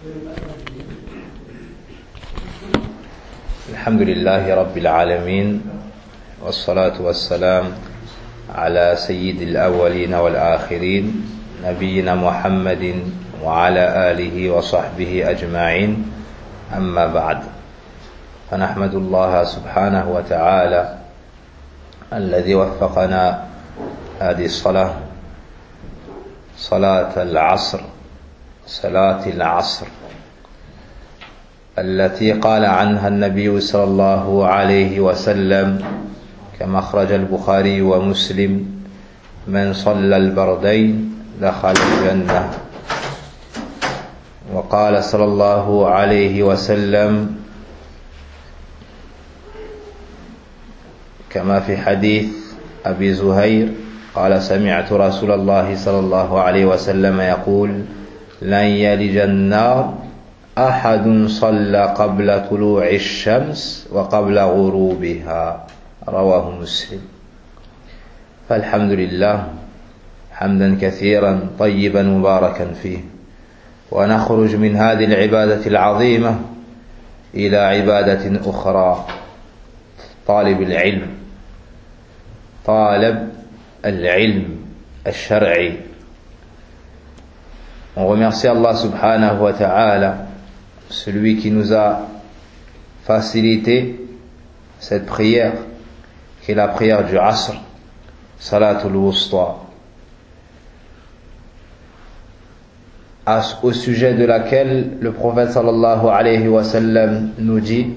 الحمد لله رب العالمين والصلاة والسلام على سيد الأولين والآخرين نبينا محمد وعلى آله وصحبه أجمعين أما بعد فنحمد الله سبحانه وتعالى الذي وفقنا هذه الصلاة صلاة العصر التي قال عنها النبي صلى الله عليه وسلم كما أخرج البخاري ومسلم من صلى البردين دخل الجنة. وقال صلى الله عليه وسلم كما في حديث أبي زهير قال سمعت رسول الله صلى الله عليه وسلم يقول لن يلج النار أحد صلى قبل طلوع الشمس وقبل غروبها رواه مسلم. فالحمد لله حمدا كثيرا طيبا مباركا فيه. ونخرج من هذه العبادة العظيمة إلى عبادة أخرى، طالب العلم الشرعي. On remercie Allah subhanahu wa ta'ala, celui qui nous a facilité cette prière, qui est la prière du Asr, Salatul Wusta, au sujet de laquelle le prophète sallallahu alayhi wa sallam nous dit: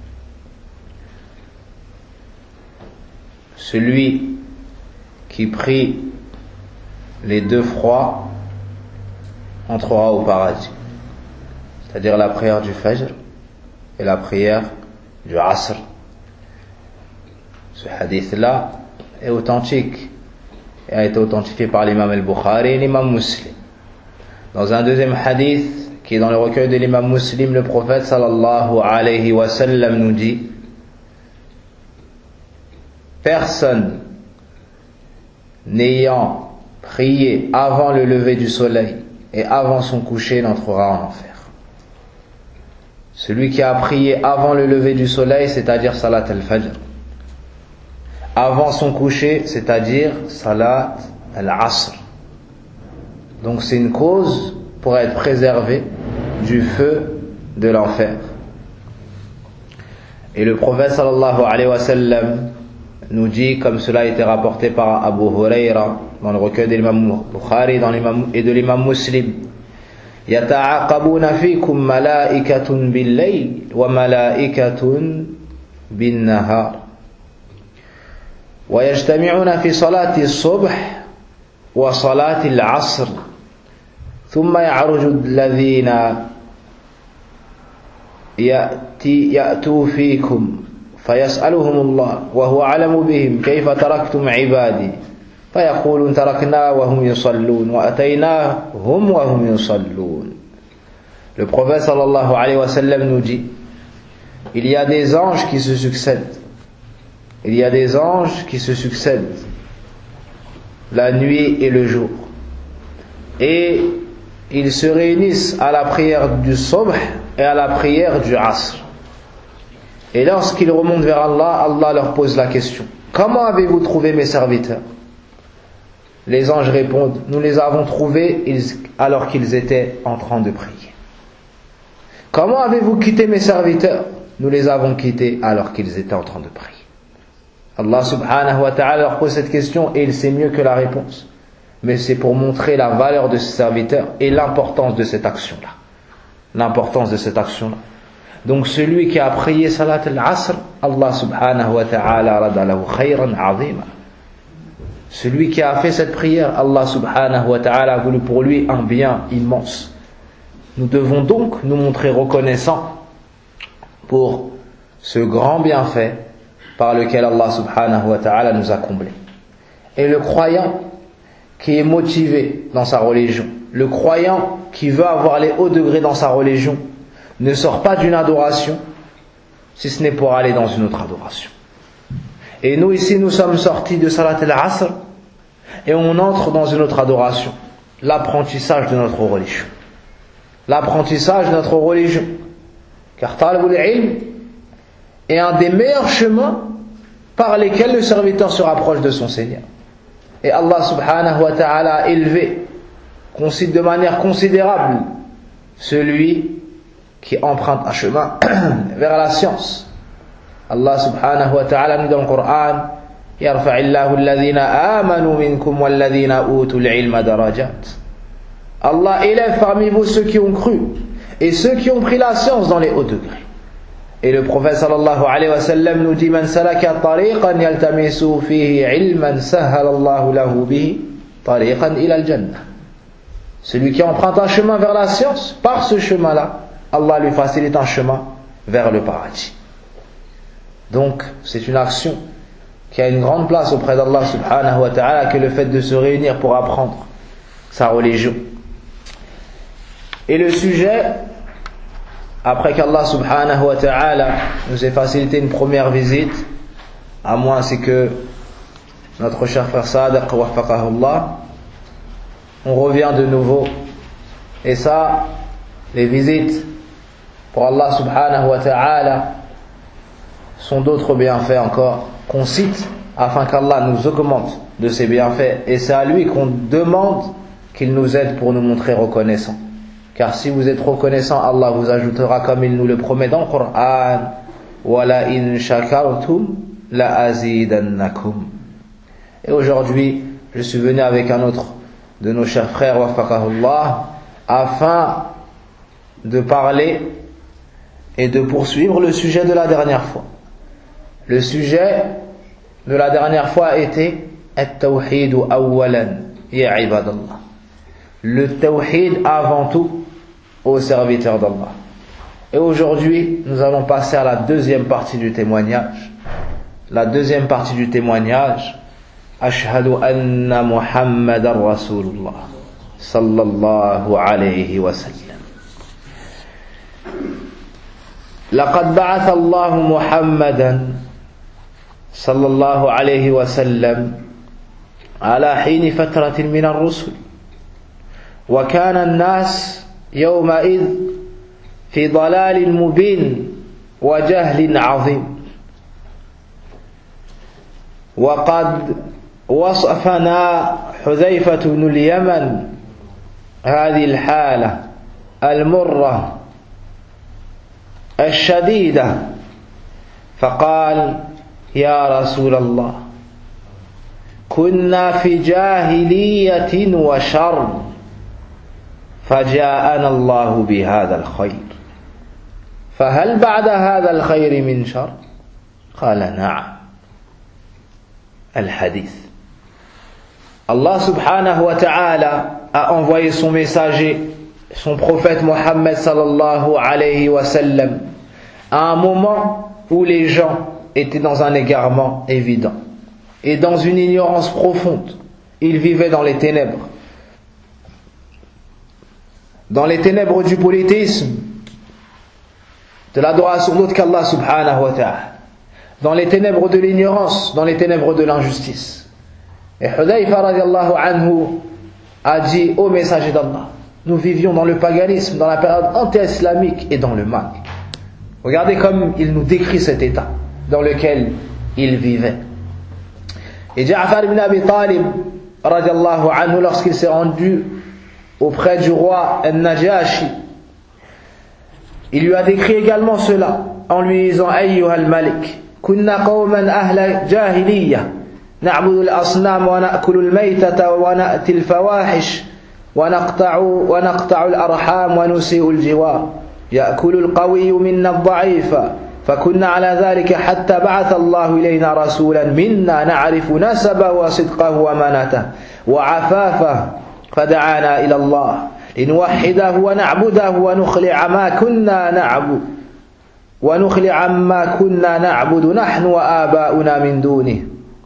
celui qui prie les deux froids entrera au paradis, c'est-à-dire la prière du Fajr et la prière du Asr. Ce hadith-là est authentique et a été authentifié par l'imam al-Bukhari et l'imam Muslim. Dans un deuxième hadith qui est dans le recueil de l'imam Muslim, le prophète sallallahu alayhi wa sallam nous dit: personne n'ayant prié avant le lever du soleil et avant son coucher n'entrera en enfer. Celui qui a prié avant le lever du soleil, c'est-à-dire Salat al-Fajr, avant son coucher, c'est-à-dire Salat al-Asr. Donc c'est une cause pour être préservé du feu de l'enfer. Et le prophète sallallahu alayhi wa sallam nous dit, comme cela a été rapporté par Abu Huraira dans le recueil de l'imam Bukhari et de l'imam Muslim: يتعاقبون فيكم ملائكة بالليل وملائكة بالنهار ويجتمعون في صلاة الصبح وصلاة العصر ثم يعرج الذين يأتوا فيكم فيسألهم الله وهو أعلم بهم كيف تركتم عبادي فيقولون تركنا وهم يصلون وأتيناهم وهم يصلون. Le prophète sallallahu alayhi wa sallam nous dit: il y a des anges qui se succèdent. Il y a des anges qui se succèdent la nuit et le jour. Et ils se réunissent à la prière du Subh et à la prière du Asr. Et lorsqu'ils remontent vers Allah, Allah leur pose la question: comment avez-vous trouvé mes serviteurs? Les anges répondent: nous les avons trouvés alors qu'ils étaient en train de prier. Comment avez-vous quitté mes serviteurs? Nous les avons quittés alors qu'ils étaient en train de prier. Allah subhanahu wa ta'ala leur pose cette question et il sait mieux que la réponse. Mais c'est pour montrer la valeur de ses serviteurs et l'importance de cette action-là. Donc celui qui a prié Salat al-Asr, Allah subhanahu wa ta'ala rada lahu khayran azima. Celui qui a fait cette prière, Allah subhanahu wa ta'ala a voulu pour lui un bien immense. Nous devons donc nous montrer reconnaissants pour ce grand bienfait par lequel Allah subhanahu wa ta'ala nous a comblés. Et le croyant qui est motivé dans sa religion, le croyant qui veut avoir les hauts degrés dans sa religion, ne sort pas d'une adoration si ce n'est pour aller dans une autre adoration. Et nous ici, nous sommes sortis de Salat al-Asr et on entre dans une autre adoration, l'apprentissage de notre religion. l'apprentissage de notre religion. Car talabul ilm est un des meilleurs chemins par lesquels le serviteur se rapproche de son Seigneur. Et Allah subhanahu wa ta'ala a élevé de manière considérable celui qui emprunte un chemin vers la science. Allah subhanahu wa ta'ala nous dit dans le Coran: Yarfa'illahu alladhina amanu minkum walladhina utul ilma darajat. Allah élève parmi vous ceux qui ont cru et ceux qui ont pris la science dans les hauts degrés. Et le prophète sallallahu alayhi wa sallam nous dit: Man salaka tariqan yaltamisu fihi ilman sahhala Allahu lahu bihi tariqan ila al-jannah. Celui qui emprunte un chemin vers la science, par ce chemin-là, Allah lui facilite un chemin vers le paradis. Donc, c'est une action qui a une grande place auprès d'Allah subhanahu wa ta'ala, que le fait de se réunir pour apprendre sa religion. Et le sujet, après qu'Allah subhanahu wa ta'ala nous ait facilité une première visite, à moins c'est que notre cher frère Sadiq waffaqahullah, on revient de nouveau. Et ça, les visites pour Allah subhanahu wa ta'ala sont d'autres bienfaits encore qu'on cite afin qu'Allah nous augmente de ses bienfaits, et c'est à lui qu'on demande qu'il nous aide pour nous montrer reconnaissants. Car si vous êtes reconnaissant, Allah vous ajoutera, comme il nous le promet dans le Coran: Wala in shakartum la azidannakum. Et aujourd'hui, je suis venu avec un autre de nos chers frères waffaqahullah, afin de parler et de poursuivre le sujet de la dernière fois. Le sujet de la dernière fois était At-Tawhid awwalan ya ibadallah. Le Tawhid avant tout aux serviteurs d'Allah. Et aujourd'hui, nous allons passer à la deuxième partie du témoignage. La deuxième partie du témoignage: Ashhadu anna Muhammadan Rasulullah sallallahu alayhi wa sallam. لقد بعث الله محمدا صلى الله عليه وسلم على حين فترة من الرسل، وكان الناس يومئذ في ضلال مبين وجهل عظيم. وقد وصفنا حذيفة بن اليمن هذه الحالة المرة الشديدة، فقال: يا رسول الله، كنا في جاهلية وشر، فجاءنا الله بهذا الخير، فهل بعد هذا الخير من شر؟ قال: نعم. Al-Hadith. Allah subhanahu wa ta'ala a envoyé son messager, son prophète Mohammed sallallahu alayhi wa sallam, à un moment où les gens étaient dans un égarement évident et dans une ignorance profonde. Ils vivaient dans les ténèbres du polythéisme, de l'adoration d'autre qu'Allah subhanahu wa ta'ala, dans les ténèbres de l'ignorance, dans les ténèbres de l'injustice. Et Hudayfa radiallahu anhu a dit: ô messager d'Allah, nous vivions dans le paganisme, dans la période anti-islamique et dans le mal. Regardez comme il nous décrit cet état dans lequel il vivait. Et Ja'far ibn Abi Talib radiallahu anhu, lorsqu'il s'est rendu auprès du roi Al-Najashi, il lui a décrit également cela en lui disant: Ayyuhal Malik, kunna qawman ahla jahiliya, na'budu al-asnam wa na'kulu al-maytata wa na'ti al-fawahish wa naqta'u al-arham wa nusi'u al-jiwar, ya'kulu al-qawiyyu minna ad-da'ifa, فكنا على ذلك حتى بعث الله إلينا رسولا منا نعرف نسبه وصدقه وأمانته وعفافه فدعانا إلى الله لنوحده ونعبده ونخلع ما كنا نعبد نحن وآباؤنا من دونه.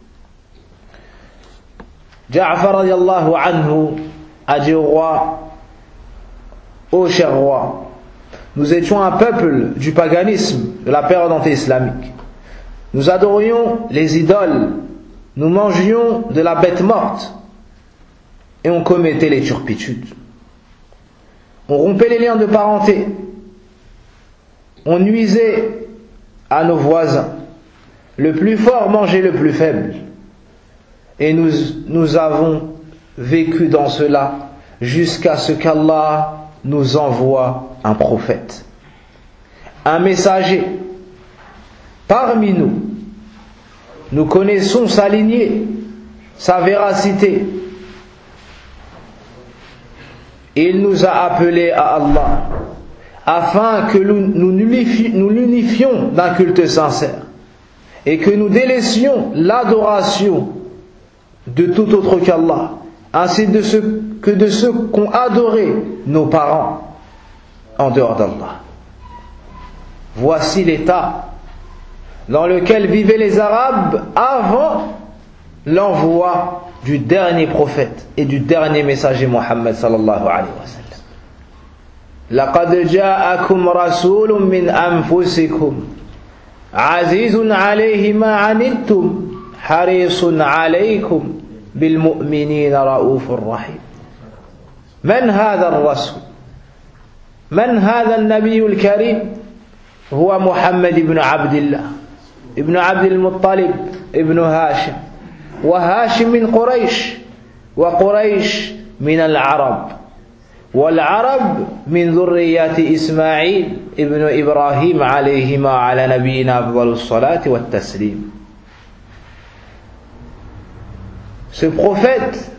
Ja'far radiallahu anhu a dit au roi: ô cher roi, nous étions un peuple du paganisme de la période anti-islamique. Nous adorions les idoles, nous mangions de la bête morte et on commettait les turpitudes. on rompait les liens de parenté, on nuisait à nos voisins, le plus fort mangeait le plus faible, et nous avons vécu dans cela jusqu'à ce qu'Allah nous envoie un prophète, un messager parmi nous. Nous connaissons sa lignée, sa véracité. Il nous a appelés à Allah afin que nous l'unifions d'un culte sincère et que nous délaissions l'adoration de tout autre qu'Allah, ainsi que de ceux qu'ont adoré nos parents en dehors d'Allah. Voici l'état dans lequel vivaient les Arabes avant l'envoi du dernier prophète et du dernier messager Muhammad sallallahu alayhi wa sallam. لقد جاءكم رسول من أنفسكم عزيز عليه ما عنتم حريص عليكم بالمؤمنين رؤوف رحيم. من هذا الرسول؟ من هذا النبي الكريم؟ هو محمد بن عبد الله ابن عبد المطلب ابن هاشم، وهاشم من قريش، وقريش من العرب، والعرب من ذرية إسماعيل ابن إبراهيم عليهما على نبينا أفضل الصلاة والتسليم. Ce prophète,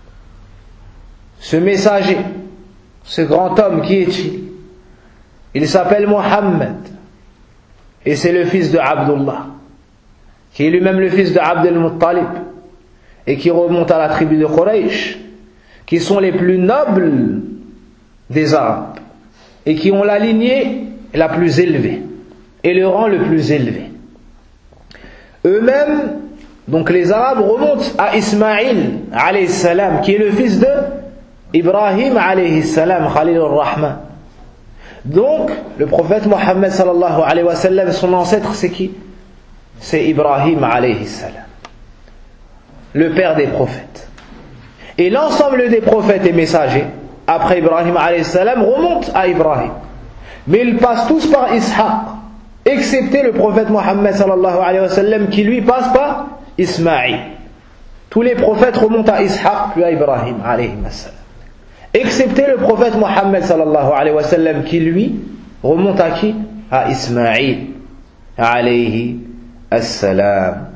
ce messager, ce grand homme, qui est-il? Il s'appelle Mohammed et c'est le fils de Abdullah, qui est lui-même le fils de Abd al-Muttalib et qui remonte à la tribu de Quraysh, qui sont les plus nobles des Arabes et qui ont la lignée la plus élevée et le rang le plus élevé. Eux-mêmes, donc les Arabes, remontent à Ismaïl alayhi salam, qui est le fils de Ibrahim alayhi salam, Khalil al-Rahman. Donc le prophète Mohammed sallallahu alayhi wa sallam, son ancêtre c'est qui? C'est Ibrahim alayhi salam, le père des prophètes. Et l'ensemble des prophètes et messagers après Ibrahim alayhi salam remontent à Ibrahim, mais ils passent tous par Ishaq, excepté le prophète Mohammed sallallahu alayhi wa sallam qui lui passe par Ismaïl. Tous les prophètes remontent à Ishaq puis à Ibrahim alayhi salam, excepté le prophète Mohammed sallallahu alayhi wa sallam qui lui remonte à qui? À Ismaïl alayhi salam.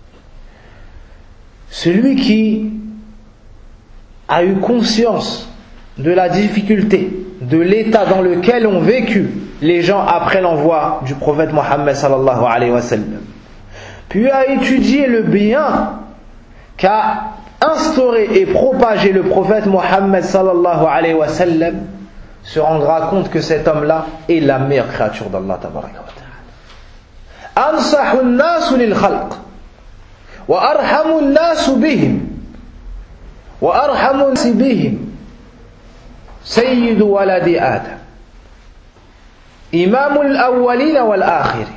Celui qui a eu conscience de la difficulté, de l'état dans lequel ont vécu les gens après l'envoi du prophète Mohammed sallallahu alayhi wa sallam, puis a étudié le bien qu'a instauré et propagé le prophète Mohammed sallallahu alayhi wa sallam, se rendra compte que cet homme-là est la meilleure créature d'Allah tabaraka wa ta'ala. Ansahu an-nas lil khalq wa arhamu an-nas bihim wa arhamu an-nas bihim sayyidu waladi Adam imamul awwalin wal akhirin.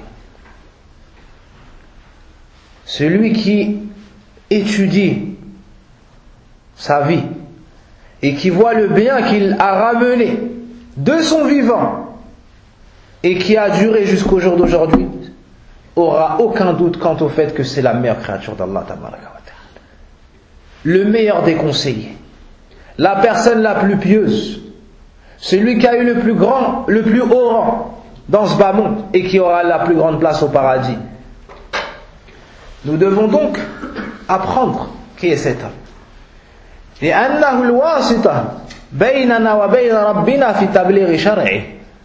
Celui qui étudie sa vie et qui voit le bien qu'il a ramené de son vivant et qui a duré jusqu'au jour d'aujourd'hui aura aucun doute quant au fait que c'est la meilleure créature d'Allah tabaraka wa ta'ala, le meilleur des conseillers, la personne la plus pieuse, celui qui a eu le plus haut rang dans ce bas monde et qui aura la plus grande place au paradis. Nous devons donc apprendre qui est cet homme. لأنه الواسطة بيننا وبين ربنا في تبليغ شرعه،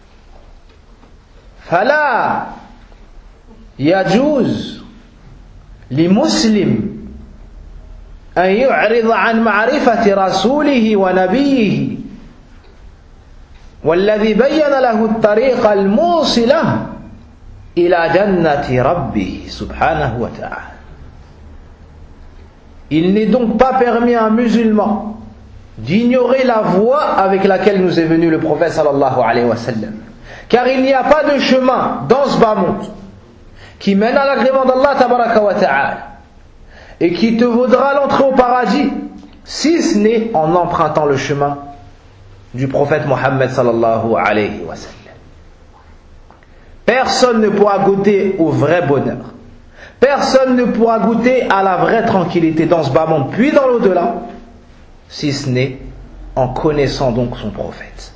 فلا يجوز لمسلم أن يعرض عن معرفة رسوله ونبيه والذي بين له الطريق الموصلة إلى جنة ربه سبحانه وتعالى. Il n'est donc pas permis à un musulman d'ignorer la voie avec laquelle nous est venu le prophète sallallahu alayhi wa sallam, car il n'y a pas de chemin dans ce bas monde qui mène à l'agrément d'Allah tabaraka wa ta'ala et qui te vaudra l'entrée au paradis, si ce n'est en empruntant le chemin du prophète Mohammed sallallahu alayhi wa sallam. Personne ne pourra goûter au vrai bonheur. Personne ne pourra goûter à la vraie tranquillité dans ce bas monde, puis dans l'au-delà, si ce n'est en connaissant donc son prophète.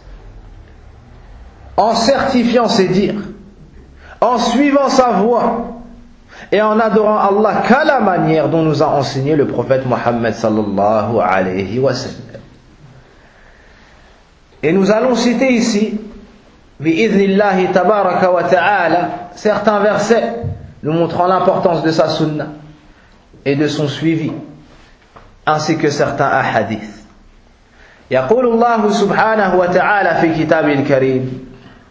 En certifiant ses dires, en suivant sa voie, et en adorant Allah qu'à la manière dont nous a enseigné le prophète Mohammed sallallahu alayhi wa sallam. Et nous allons citer ici, bi'idhnillahi tabaraka wa ta'ala, certains versets nous montrant l'importance de sa sunna et de son suivi, ainsi que certains ahadiths. يقول الله سبحانه وتعالى في كتابه الكريم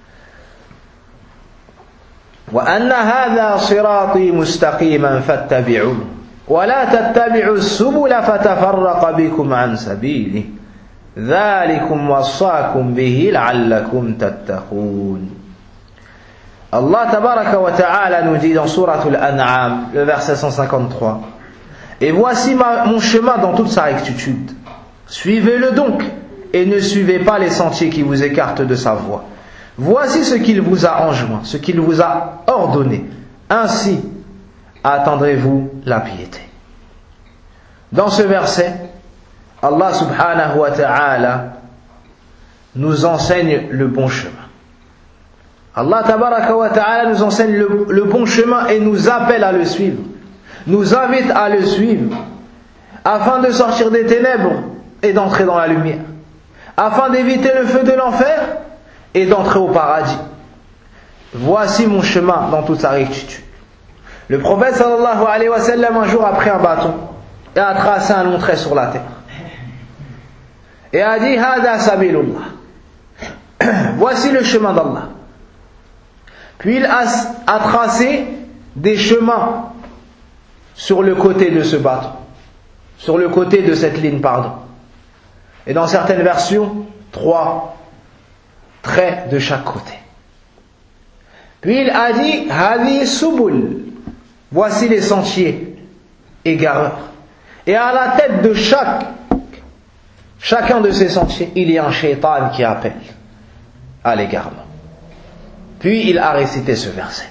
وأن هذا صراطي مستقيما فاتبعوه ولا تتبعوا السبل فتفرق بكم عن سبيله ذلكم وصاكم به لعلكم تتقون. Allah tabaraka wa ta'ala nous dit dans Sourate Al-An'am, le verset 153, et voici mon chemin dans toute sa rectitude. Suivez-le donc et ne suivez pas les sentiers qui vous écartent de sa voie. Voici ce qu'il vous a enjoint, ce qu'il vous a ordonné. Ainsi attendrez-vous la piété. Dans ce verset, Allah subhanahu wa ta'ala nous enseigne le bon chemin. Allah tabaraka wa ta'ala nous enseigne le bon chemin et nous appelle à le suivre, nous invite à le suivre, afin de sortir des ténèbres et d'entrer dans la lumière, afin d'éviter le feu de l'enfer et d'entrer au paradis. Voici mon chemin dans toute sa rectitude. Le prophète sallallahu alayhi wa sallam un jour a pris un bâton et a tracé un long trait sur la terre et a dit Hada sabilullah, voici le chemin d'Allah. Puis il a tracé des chemins sur le côté de ce bâton, sur le côté de cette ligne, pardon. Et dans certaines versions, 3 traits de chaque côté. Puis il a dit Hadi subul, voici les sentiers égareurs. Et à la tête de chacun de ces sentiers, il y a un shaitan qui appelle à l'égarement. Puis il a récité ce verset.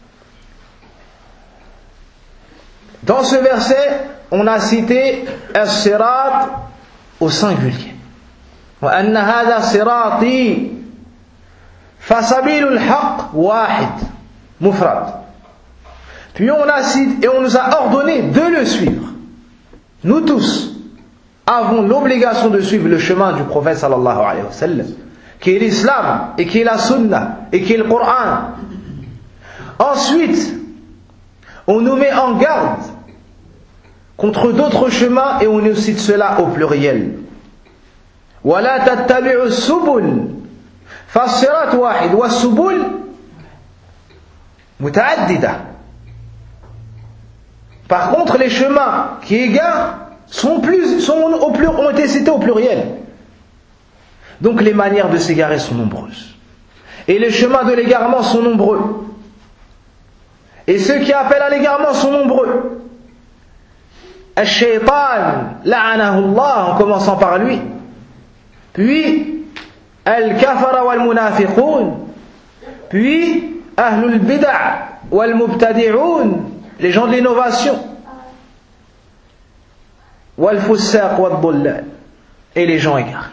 Dans ce verset, on a cité as-sirat au singulier. Wa anna hadha sirati fasabilul haqq wahid mufrad. Puis on a cité et on nous a ordonné de le suivre. Nous tous avons l'obligation de suivre le chemin du prophète sallallahu alayhi wa sallam, qui est l'islam, et qui est la sunna, et qui est le Coran. Ensuite, on nous met en garde contre d'autres chemins, et on nous cite cela au pluriel. وَلَا تَتَّبِعُوا السُّبُلَ فَالصِّرَاطُ وَاحِدٌ وَالسُّبُلُ مُتَعَدِّدَةٌ. Par contre, les chemins qui égarent ont été cités au pluriel. Donc les manières de s'égarer sont nombreuses. Et les chemins de l'égarement sont nombreux. Et ceux qui appellent à l'égarement sont nombreux. Al-Shaytan, la'anahu Allah, en commençant par lui. Puis, Al-Kafara wal-Munafiqun. Puis, Ahlul Bid'a wal-Mubtadi'un, les gens de l'innovation. Wal-Fussaq wal-Dhullal, et les gens égarés.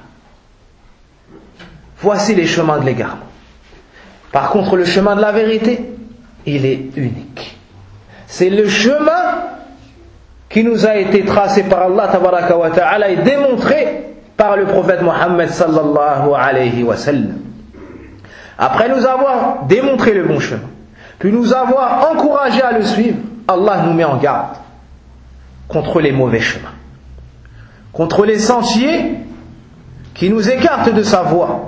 Voici les chemins de l'égarement. Par contre, le chemin de la vérité, il est unique. C'est le chemin qui nous a été tracé par Allah tabaraka wa ta'ala et démontré par le prophète Mohammed sallallahu alayhi wa sallam. Après nous avoir démontré le bon chemin, puis nous avoir encouragé à le suivre, Allah nous met en garde contre les mauvais chemins, contre les sentiers qui nous écartent de sa voie.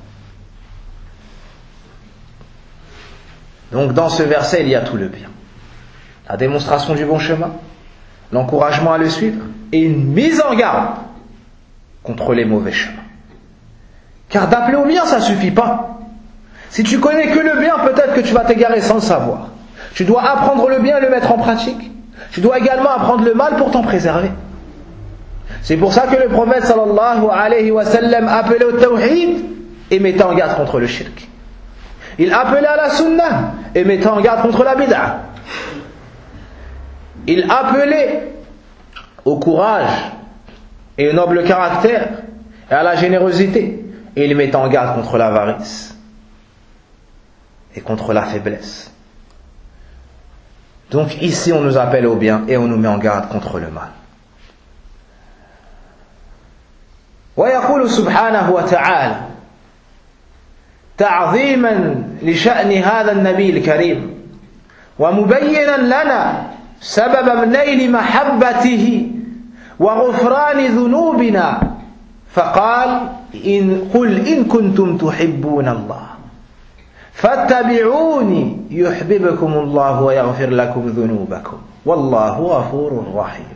Donc dans ce verset, il y a tout le bien. La démonstration du bon chemin, l'encouragement à le suivre, et une mise en garde contre les mauvais chemins. Car d'appeler au bien, ça ne suffit pas. Si tu connais que le bien, peut-être que tu vas t'égarer sans le savoir. Tu dois apprendre le bien et le mettre en pratique. Tu dois également apprendre le mal pour t'en préserver. C'est pour ça que le prophète sallallahu alayhi wa sallam appelait au tawhid et mettait en garde contre le shirk. Il appelait à la sunnah et mettait en garde contre la bid'a. Il appelait au courage et au noble caractère et à la générosité et il mettait en garde contre l'avarice et contre la faiblesse. Donc ici on nous appelle au bien et on nous met en garde contre le mal. ويقول سبحانه وتعالى تعظيما لشأن هذا النبي الكريم ومبينا لنا سبب نيل محبته وغفران ذنوبنا فقال قل إن كنتم تحبون الله فاتبعوني يحببكم الله ويغفر لكم ذنوبكم والله غفور رحيم.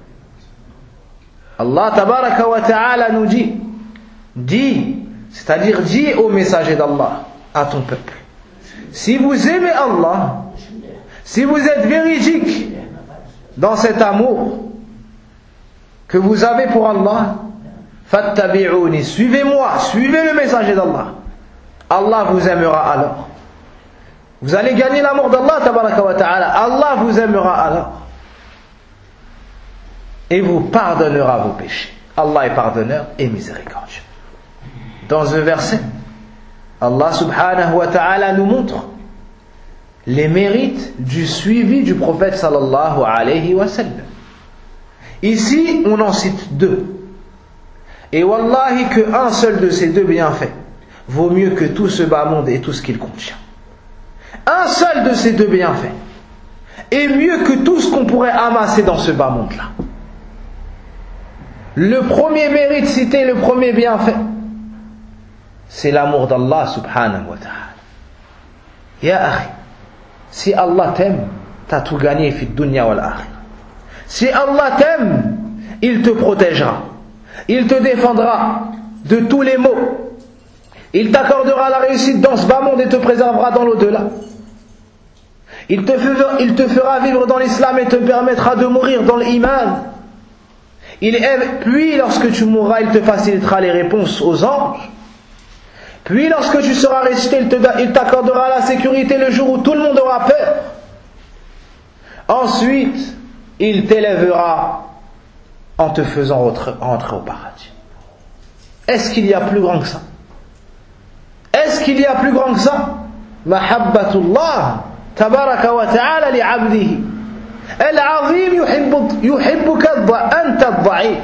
Allah tabaraka wa ta'ala nous dit, c'est-à-dire dit au messager d'Allah, à ton peuple, si vous aimez Allah, si vous êtes véridique dans cet amour que vous avez pour Allah, fattabi'uni, suivez-moi, suivez le messager d'Allah. Allah vous aimera alors. Vous allez gagner l'amour d'Allah tabaraka wa ta'ala. Allah vous aimera alors. Et vous pardonnera vos péchés. Allah est pardonneur et miséricordieux. Dans un verset, Allah subhanahu wa ta'ala nous montre les mérites du suivi du prophète sallallahu alayhi wa sallam. Ici, on en cite deux. Et wallahi que un seul de ces deux bienfaits vaut mieux que tout ce bas monde et tout ce qu'il contient. Un seul de ces deux bienfaits est mieux que tout ce qu'on pourrait amasser dans ce bas monde-là. Le premier mérite cité, le premier bienfait, c'est l'amour d'Allah subhanahu wa ta'ala. Ya akhi, si Allah t'aime, t'as tout gagné fi dunya wal akhirah. Si Allah t'aime, il te protégera, il te défendra de tous les maux, il t'accordera la réussite dans ce bas monde et te préservera dans l'au-delà. Il te fera vivre dans l'islam et te permettra de mourir dans l'iman. Puis lorsque tu mourras, il te facilitera les réponses aux anges. Puis lorsque tu seras ressuscité, il t'accordera la sécurité le jour où tout le monde aura peur. Ensuite, il t'élèvera en te faisant entrer au paradis. Est-ce qu'il y a plus grand que ça? Est-ce qu'il y a plus grand que ça? Mahabbatullah tabaraka wa ta'ala li 'abdihi. العظيم يحبك أنت الضعيف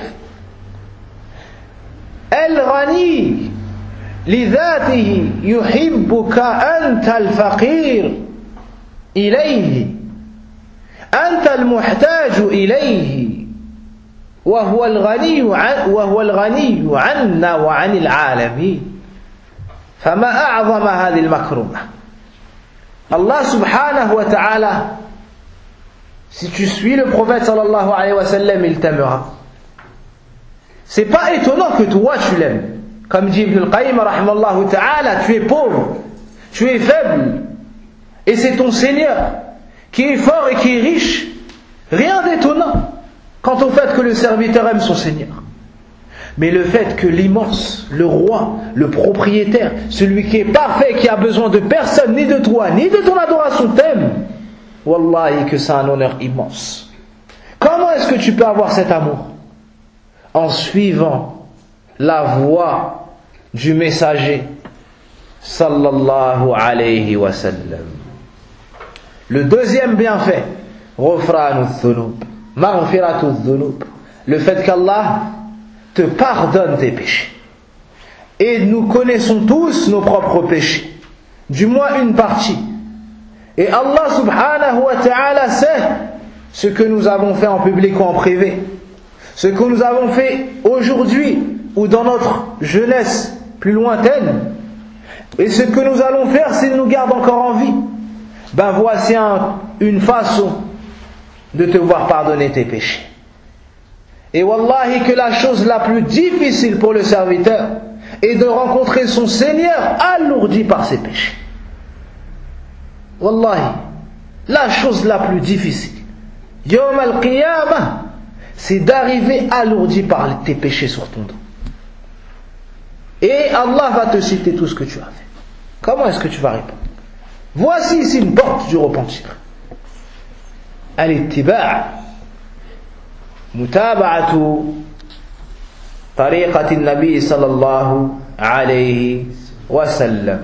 الغني لذاته يحبك أنت الفقير إليه أنت المحتاج إليه وهو الغني عنا وعن العالمين فما أعظم هذه المكرمة. الله سبحانه وتعالى, si tu suis le prophète sallallahu alayhi wa sallam, il t'aimera. C'est pas étonnant que toi tu l'aimes. Comme dit Ibn al-Qayyim rahimallahu ta'ala, tu es pauvre, tu es faible, et c'est ton Seigneur qui est fort et qui est riche. Rien d'étonnant quant au fait que le serviteur aime son Seigneur. Mais le fait que l'immense, le roi, le propriétaire, celui qui est parfait, qui a besoin de personne, ni de toi, ni de ton adoration, t'aime, wallahi que c'est un honneur immense. Comment est-ce que tu peux avoir cet amour? En suivant la voie du messager sallallahu alayhi wa sallam. Le deuxième bienfait, ghufranu dhunub, maghfiratu dhunub, le fait qu'Allah te pardonne tes péchés. Et nous connaissons tous nos propres péchés, du moins une partie. Et Allah subhanahu wa ta'ala sait ce que nous avons fait en public ou en privé, ce que nous avons fait aujourd'hui ou dans notre jeunesse plus lointaine, et ce que nous allons faire s'il nous garde encore en vie. Ben voici une façon de te voir pardonner tes péchés. Et wallahi que la chose la plus difficile pour le serviteur est de rencontrer son Seigneur alourdi par ses péchés. Wallahi, la chose la plus difficile, Yawm al-Qiyamah, c'est d'arriver alourdi par tes péchés sur ton dos. Et Allah va te citer tout ce que tu as fait. Comment est-ce que tu vas répondre? Voici ici une porte du repentir. Al-ittiba' mutaba'atu tariqati an-nabi sallallahu alayhi wa sallam.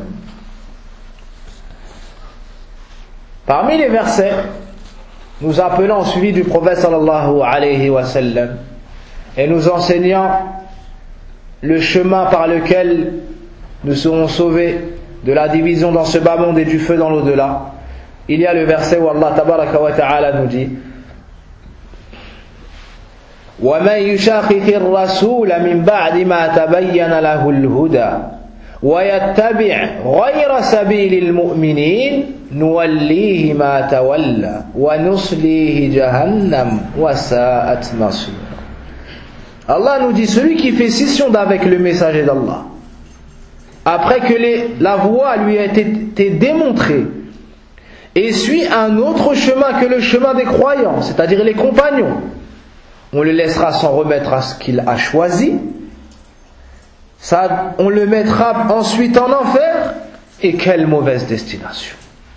Parmi les versets nous appelant au suivi du prophète sallallahu alayhi wa sallam et nous enseignant le chemin par lequel nous serons sauvés de la division dans ce bas monde et du feu dans l'au-delà, il y a le verset où Allah tabaraka wa ta'ala nous dit وَمَنْ يُشَاقِقِ الرَّسُولَ مِنْ بَعْدِ مَا تَبَيَّنَ لَهُ الْهُدَى وَيَتَّبِعْ غَيْرَ سَبِيلِ الْمُؤْمِنِينَ نُوَلِّيهِ مَا تَوَلَّى وَنُصْلِيهِ جَهَنَّمَ وَسَاءَتْ مَصِيرًا. Allah nous dit, celui qui fait scission d'avec le messager d'Allah, après que la voie lui a été démontrée, et suit un autre chemin que le chemin des croyants, c'est-à-dire les compagnons, on le laissera s'en remettre à ce qu'il a choisi, on le mettra ensuite en enfer, et quelle mauvaise destination.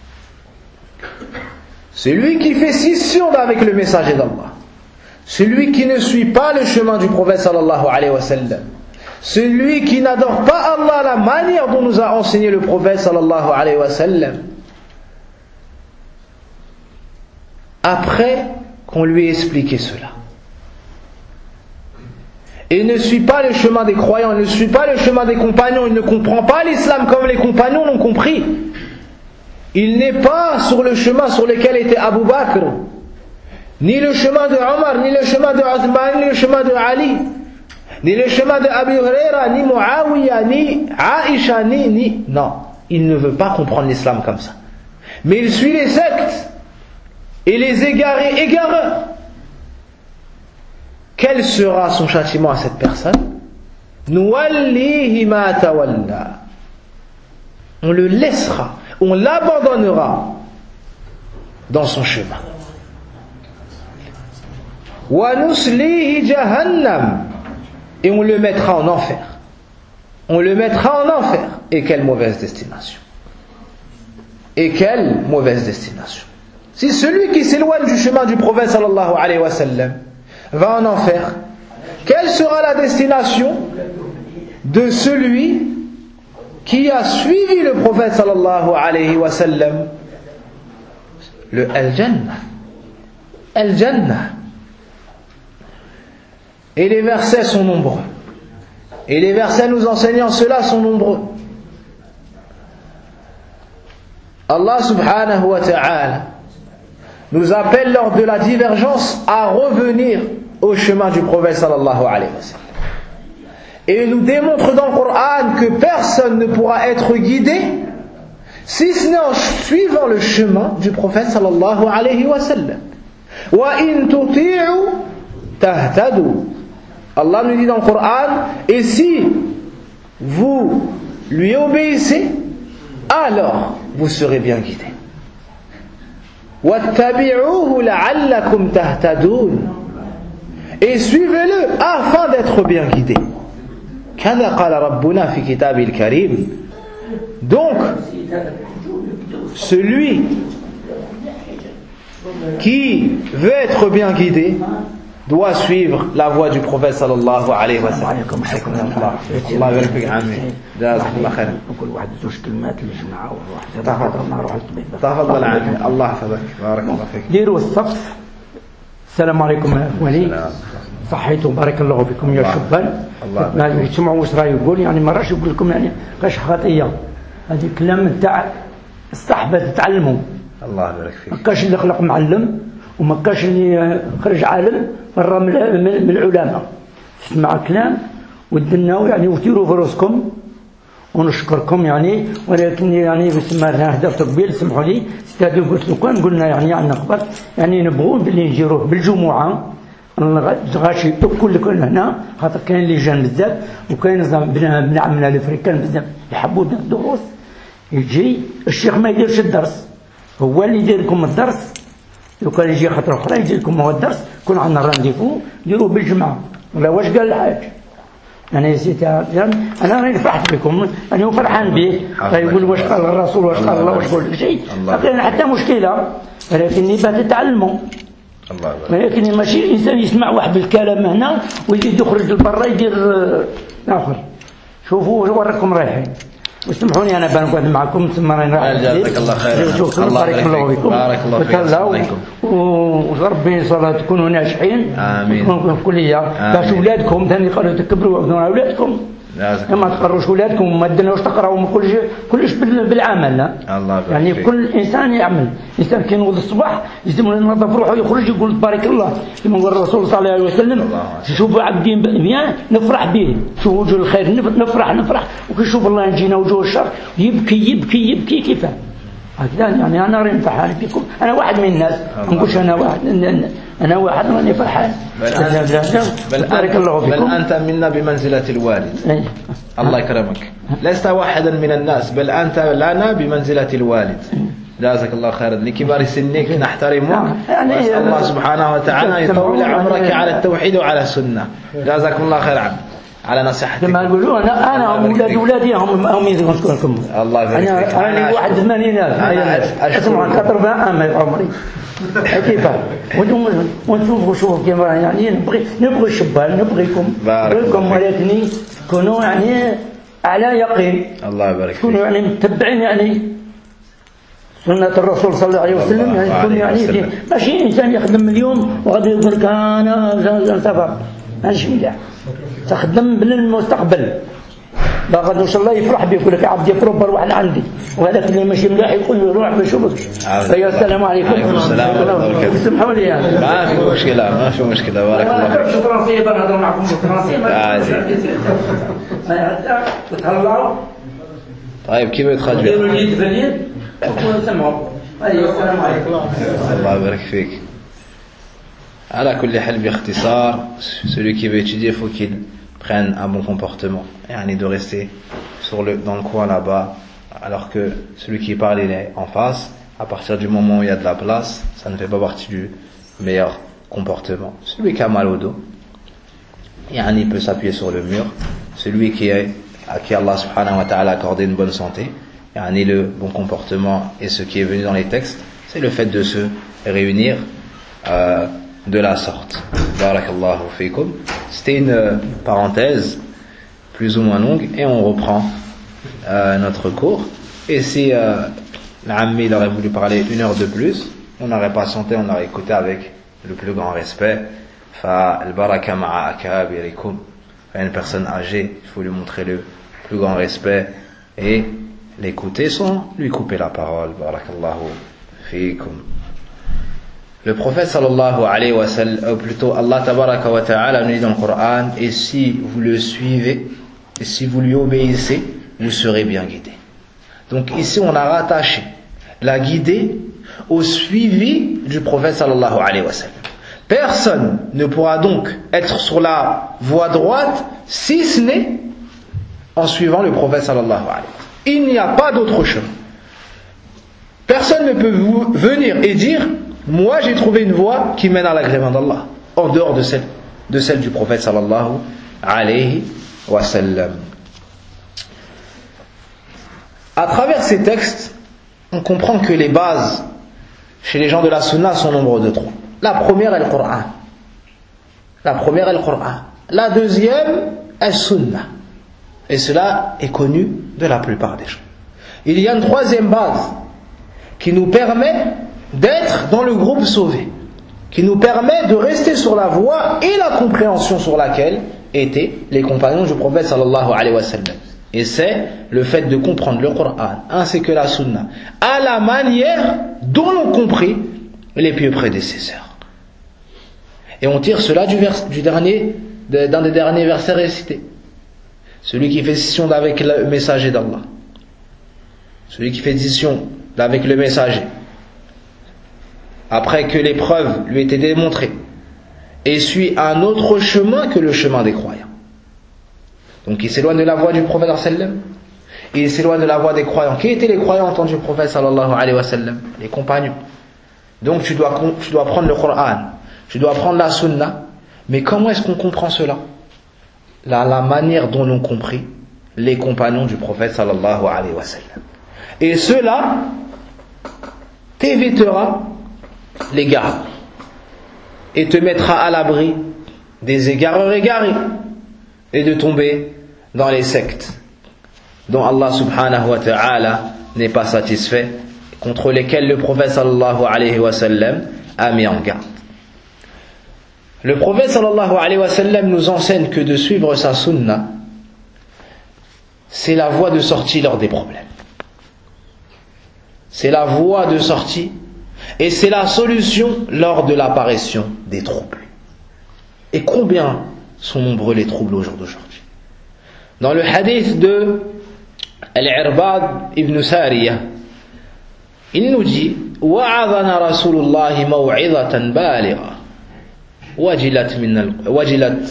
Celui qui fait scission avec le messager d'Allah, celui qui ne suit pas le chemin du prophète sallallahu alayhi wa sallam, celui qui n'adore pas Allah la manière dont nous a enseigné le prophète sallallahu alayhi wa sallam, après qu'on lui ait expliqué cela, et ne suit pas le chemin des croyants, ne suit pas le chemin des compagnons, il ne comprend pas l'islam comme les compagnons l'ont compris, il n'est pas sur le chemin sur lequel était Abu Bakr, ni le chemin de Omar, ni le chemin de Uthman, ni le chemin de Ali, ni le chemin de Abu Huraira, ni Muawiyah, ni Aïcha, ni... Non, il ne veut pas comprendre l'islam comme ça. Mais il suit les sectes et les égarés égareurs. Quel sera son châtiment à cette personne? Nuwallihi ma tawalla. On le laissera, on l'abandonnera dans son chemin. Wa nuslihi jahannam. Et on le mettra en enfer. On le mettra en enfer. Et quelle mauvaise destination. Et quelle mauvaise destination. Si celui qui s'éloigne du chemin du prophète sallallahu alayhi wa sallam va en enfer, quelle sera la destination de celui qui a suivi le prophète sallallahu alayhi wa sallam? Le Al-Jannah. Al-Jannah. Et les versets sont nombreux. Et les versets nous enseignant cela sont nombreux. Allah subhanahu wa ta'ala nous appelle lors de la divergence à revenir au chemin du prophète sallallahu alayhi wa sallam. Et il nous démontre dans le Coran que personne ne pourra être guidé si ce n'est en suivant le chemin du prophète sallallahu alayhi wa sallam. Wa in tuti'u tahtadu. Allah nous dit dans le Coran, et si vous lui obéissez, alors vous serez bien guidés. وَاتَّبِعُوهُ لَعَلَّكُمْ تَهْتَدُونَ. Et suivez-le afin d'être bien guidés. كَذَا قَالَ رَبُّنَا فِي كِتَابِ الْكَرِيمِ. Donc, celui qui veut être bien guidé doit suivre la voie du prophète sallallahu alayhi wa sallam. Allah يبارك فيك عمي. جزاك الله خير. كل واحد زوج كلمات للجماعة تفضل عمي. الله يحفظك. بارك الله فيك. ديروا الصف. السلام عليكم يا اخواني. صحيتوا بارك الله فيكم يا شبان. ما تسمعوا واش راه يقول، يعني ما راش يقول لكم يعني غاش خطيه. هذه كلام تاع الصحبه تتعلموا. الله يبارك فيك. ما كاش اللي خلق معلم وما كاش اللي خرج عالم برا من العلماء. تسمع كلام ودنا يعني وتيروا في راسكم ونشكركم يعني، ولكن يعني بسم الله هدفت قبيل سمحوا لي استاذ قلت له كان قلنا يعني عندنا قبل يعني نبغوا باللي نجيروه بالجمعه غاشي كل هنا خاطر كاين لجان بزاف وكاين بن عمنا الافريكان بزاف يحبوا الدروس، يجي الشيخ ما يديرش الدرس، هو اللي يدير لكم الدرس لو كان يجي خطرة أخرى يجي لكم هو الدرس يكون عندنا رانديفو نديروه بالجمعة ولا واش قال الحاج أنا يا سيدي أنا راني فرحت بكم أنا فرحان به يقول واش قال الرسول واش قال الله واش كل شيء لكن حتى مشكلة ولكن نبات تتعلموا ولكن ماشي الإنسان يسمع واحد بالكلام هنا ويزيد يخرج للبرا يدير آخر شوفوا وراكم رايحين واسمحوني أنا بنقعد معكم ثم راني رايح جزاك الله خير الله بارك الله فيكم بارك الله فيكم وربي صلاة تكونوا ناجحين آمين تكونوا في كلية باش ولادكم ثاني يقدروا تكبروا ويعطونا أولادكم ما تقروش ولادكم وما تدناوش تقراوا كلش بالعمل لا يعني كل إنسان يعمل إنسان كي ينوض الصباح يلزم ينظف روحه يخرج يقول تبارك الله كما قال الرسول صلى الله عليه وسلم شوفوا عبدين بيان نفرح به شوفوا وجه الخير نفرح وكيشوف الله يجينا وجوه الشر يبكي كيف هكذا يعني أنا راني فرحان بكم أنا واحد من الناس ما نقولش أنا واحد راني فرحان بارك الله فيكم بل أنت منا بمنزلة الوالد الله يكرمك لست واحدا من الناس بل أنت لنا بمنزلة الوالد جزاك الله خيرا لكبار سنك نحترمك وأسأل الله سبحانه وتعالى يطول عمرك على التوحيد وعلى السنة جزاكم الله خيرا على نصيحتك كما يقولوا أنا ولادي هم يذكركم الله يبارك فيك أنا واحد 80 أسمع 80 عام عمري كيف ونشوفوا كيما يعني نبغي الشبان نبغيكم ولكن كونوا يعني على يقين الله يبارك فيك كونوا يعني متبعين يعني سنة الرسول صلى الله عليه وسلم يعني كونوا يعني ماشي إنسان يخدم اليوم وغادي يقول لك أنا سافر ماشي مليح تخدم بالمستقبل باغي ان شاء الله يفرح بك يقول لك عبدي بروبر واحد عندي وهذاك اللي ماشي مليح يقول له روح باش يشوفك يا السلام عليكم السلام عليكم سمحوا لي ما في مشكله بارك الله فيك فرنسيه بنهضر معكم بالفرنسيه تهلاو طيب كيف يتخرج ديروا اليد باليد وسمعوا السلام عليكم الله يبارك فيك على كل حال باختصار celui qui veut étudier faut qu'il prenne un bon comportement yani de rester dans le coin là-bas alors que celui qui parle il est en face à partir du moment où il y a de la place ça ne fait pas partie du meilleur comportement celui qui a mal au dos yani il peut s'appuyer sur le mur celui à qui Allah subhanahu wa ta'ala a accordé une bonne santé yani le bon comportement et ce qui est venu dans les textes c'est le fait de se réunir de la sorte. Barakallahu fikum. C'était une parenthèse plus ou moins longue et on reprend notre cours. Et si l'ami il aurait voulu parler 1 heure de plus, on aurait patienté, on aurait écouté avec le plus grand respect. Fa al-baraka ma'a akabirikum. Une personne âgée, il faut lui montrer le plus grand respect et l'écouter sans lui couper la parole. Barakallahu fikum. Le prophète sallallahu alayhi wa sallam, ou plutôt Allah tabaraka wa ta'ala nous dit dans le Coran, et si vous le suivez, et si vous lui obéissez, vous serez bien guidés. Donc ici on a rattaché la guidée au suivi du prophète sallallahu alayhi wa sallam. Personne ne pourra donc être sur la voie droite si ce n'est en suivant le prophète sallallahu alayhi wa sallam. Il n'y a pas d'autre chemin. Personne ne peut venir et dire moi j'ai trouvé une voie qui mène à l'agrément d'Allah en dehors de celle du prophète sallallahu alayhi wa sallam. À travers ces textes, on comprend que les bases chez les gens de la sunna sont nombreuses de 3. La première est le Coran. La deuxième est sunna. Et cela est connu de la plupart des gens. Il y a une troisième base qui nous permet d'être dans le groupe sauvé, qui nous permet de rester sur la voie et la compréhension sur laquelle étaient les compagnons du prophète sallallahu alayhi wa sallam. Et c'est le fait de comprendre le Coran ainsi que la sunna à la manière dont l'ont compris les pieux prédécesseurs. Et on tire cela d'un des derniers versets récités. Celui qui fait scission avec le messager d'Allah, celui qui fait scission avec le messager après que les preuves lui aient été démontrées et suit un autre chemin que le chemin des croyants. Donc il s'éloigne de la voie du prophète sallam, il s'éloigne de la voie des croyants. Qui étaient les croyants en temps du prophète sallallahu alayhi wa sallam? Les compagnons. Donc tu dois prendre le Coran, tu dois prendre la Sunna, mais comment est-ce qu'on comprend cela? La manière dont l'ont compris les compagnons du prophète sallallahu alayhi wa sallam. Et cela t'évitera l'égard et te mettra à l'abri des égareurs égarés et de tomber dans les sectes dont Allah subhanahu wa ta'ala n'est pas satisfait, contre lesquels le prophète sallallahu alayhi wa sallam a mis en garde. Le prophète sallallahu alayhi wa sallam nous enseigne que de suivre sa sunna, c'est la voie de sortie lors des problèmes. C'est la voie de sortie et c'est la solution lors de l'apparition des troubles. Et combien sont nombreux les troubles au jour d'aujourd'hui? Dans le hadith de Al-Irbad ibn Sariyah, il nous dit: وَعَظَنَا رَسُولُ اللَّهِ مَوْعِظَةً بَالِغَةً وجلت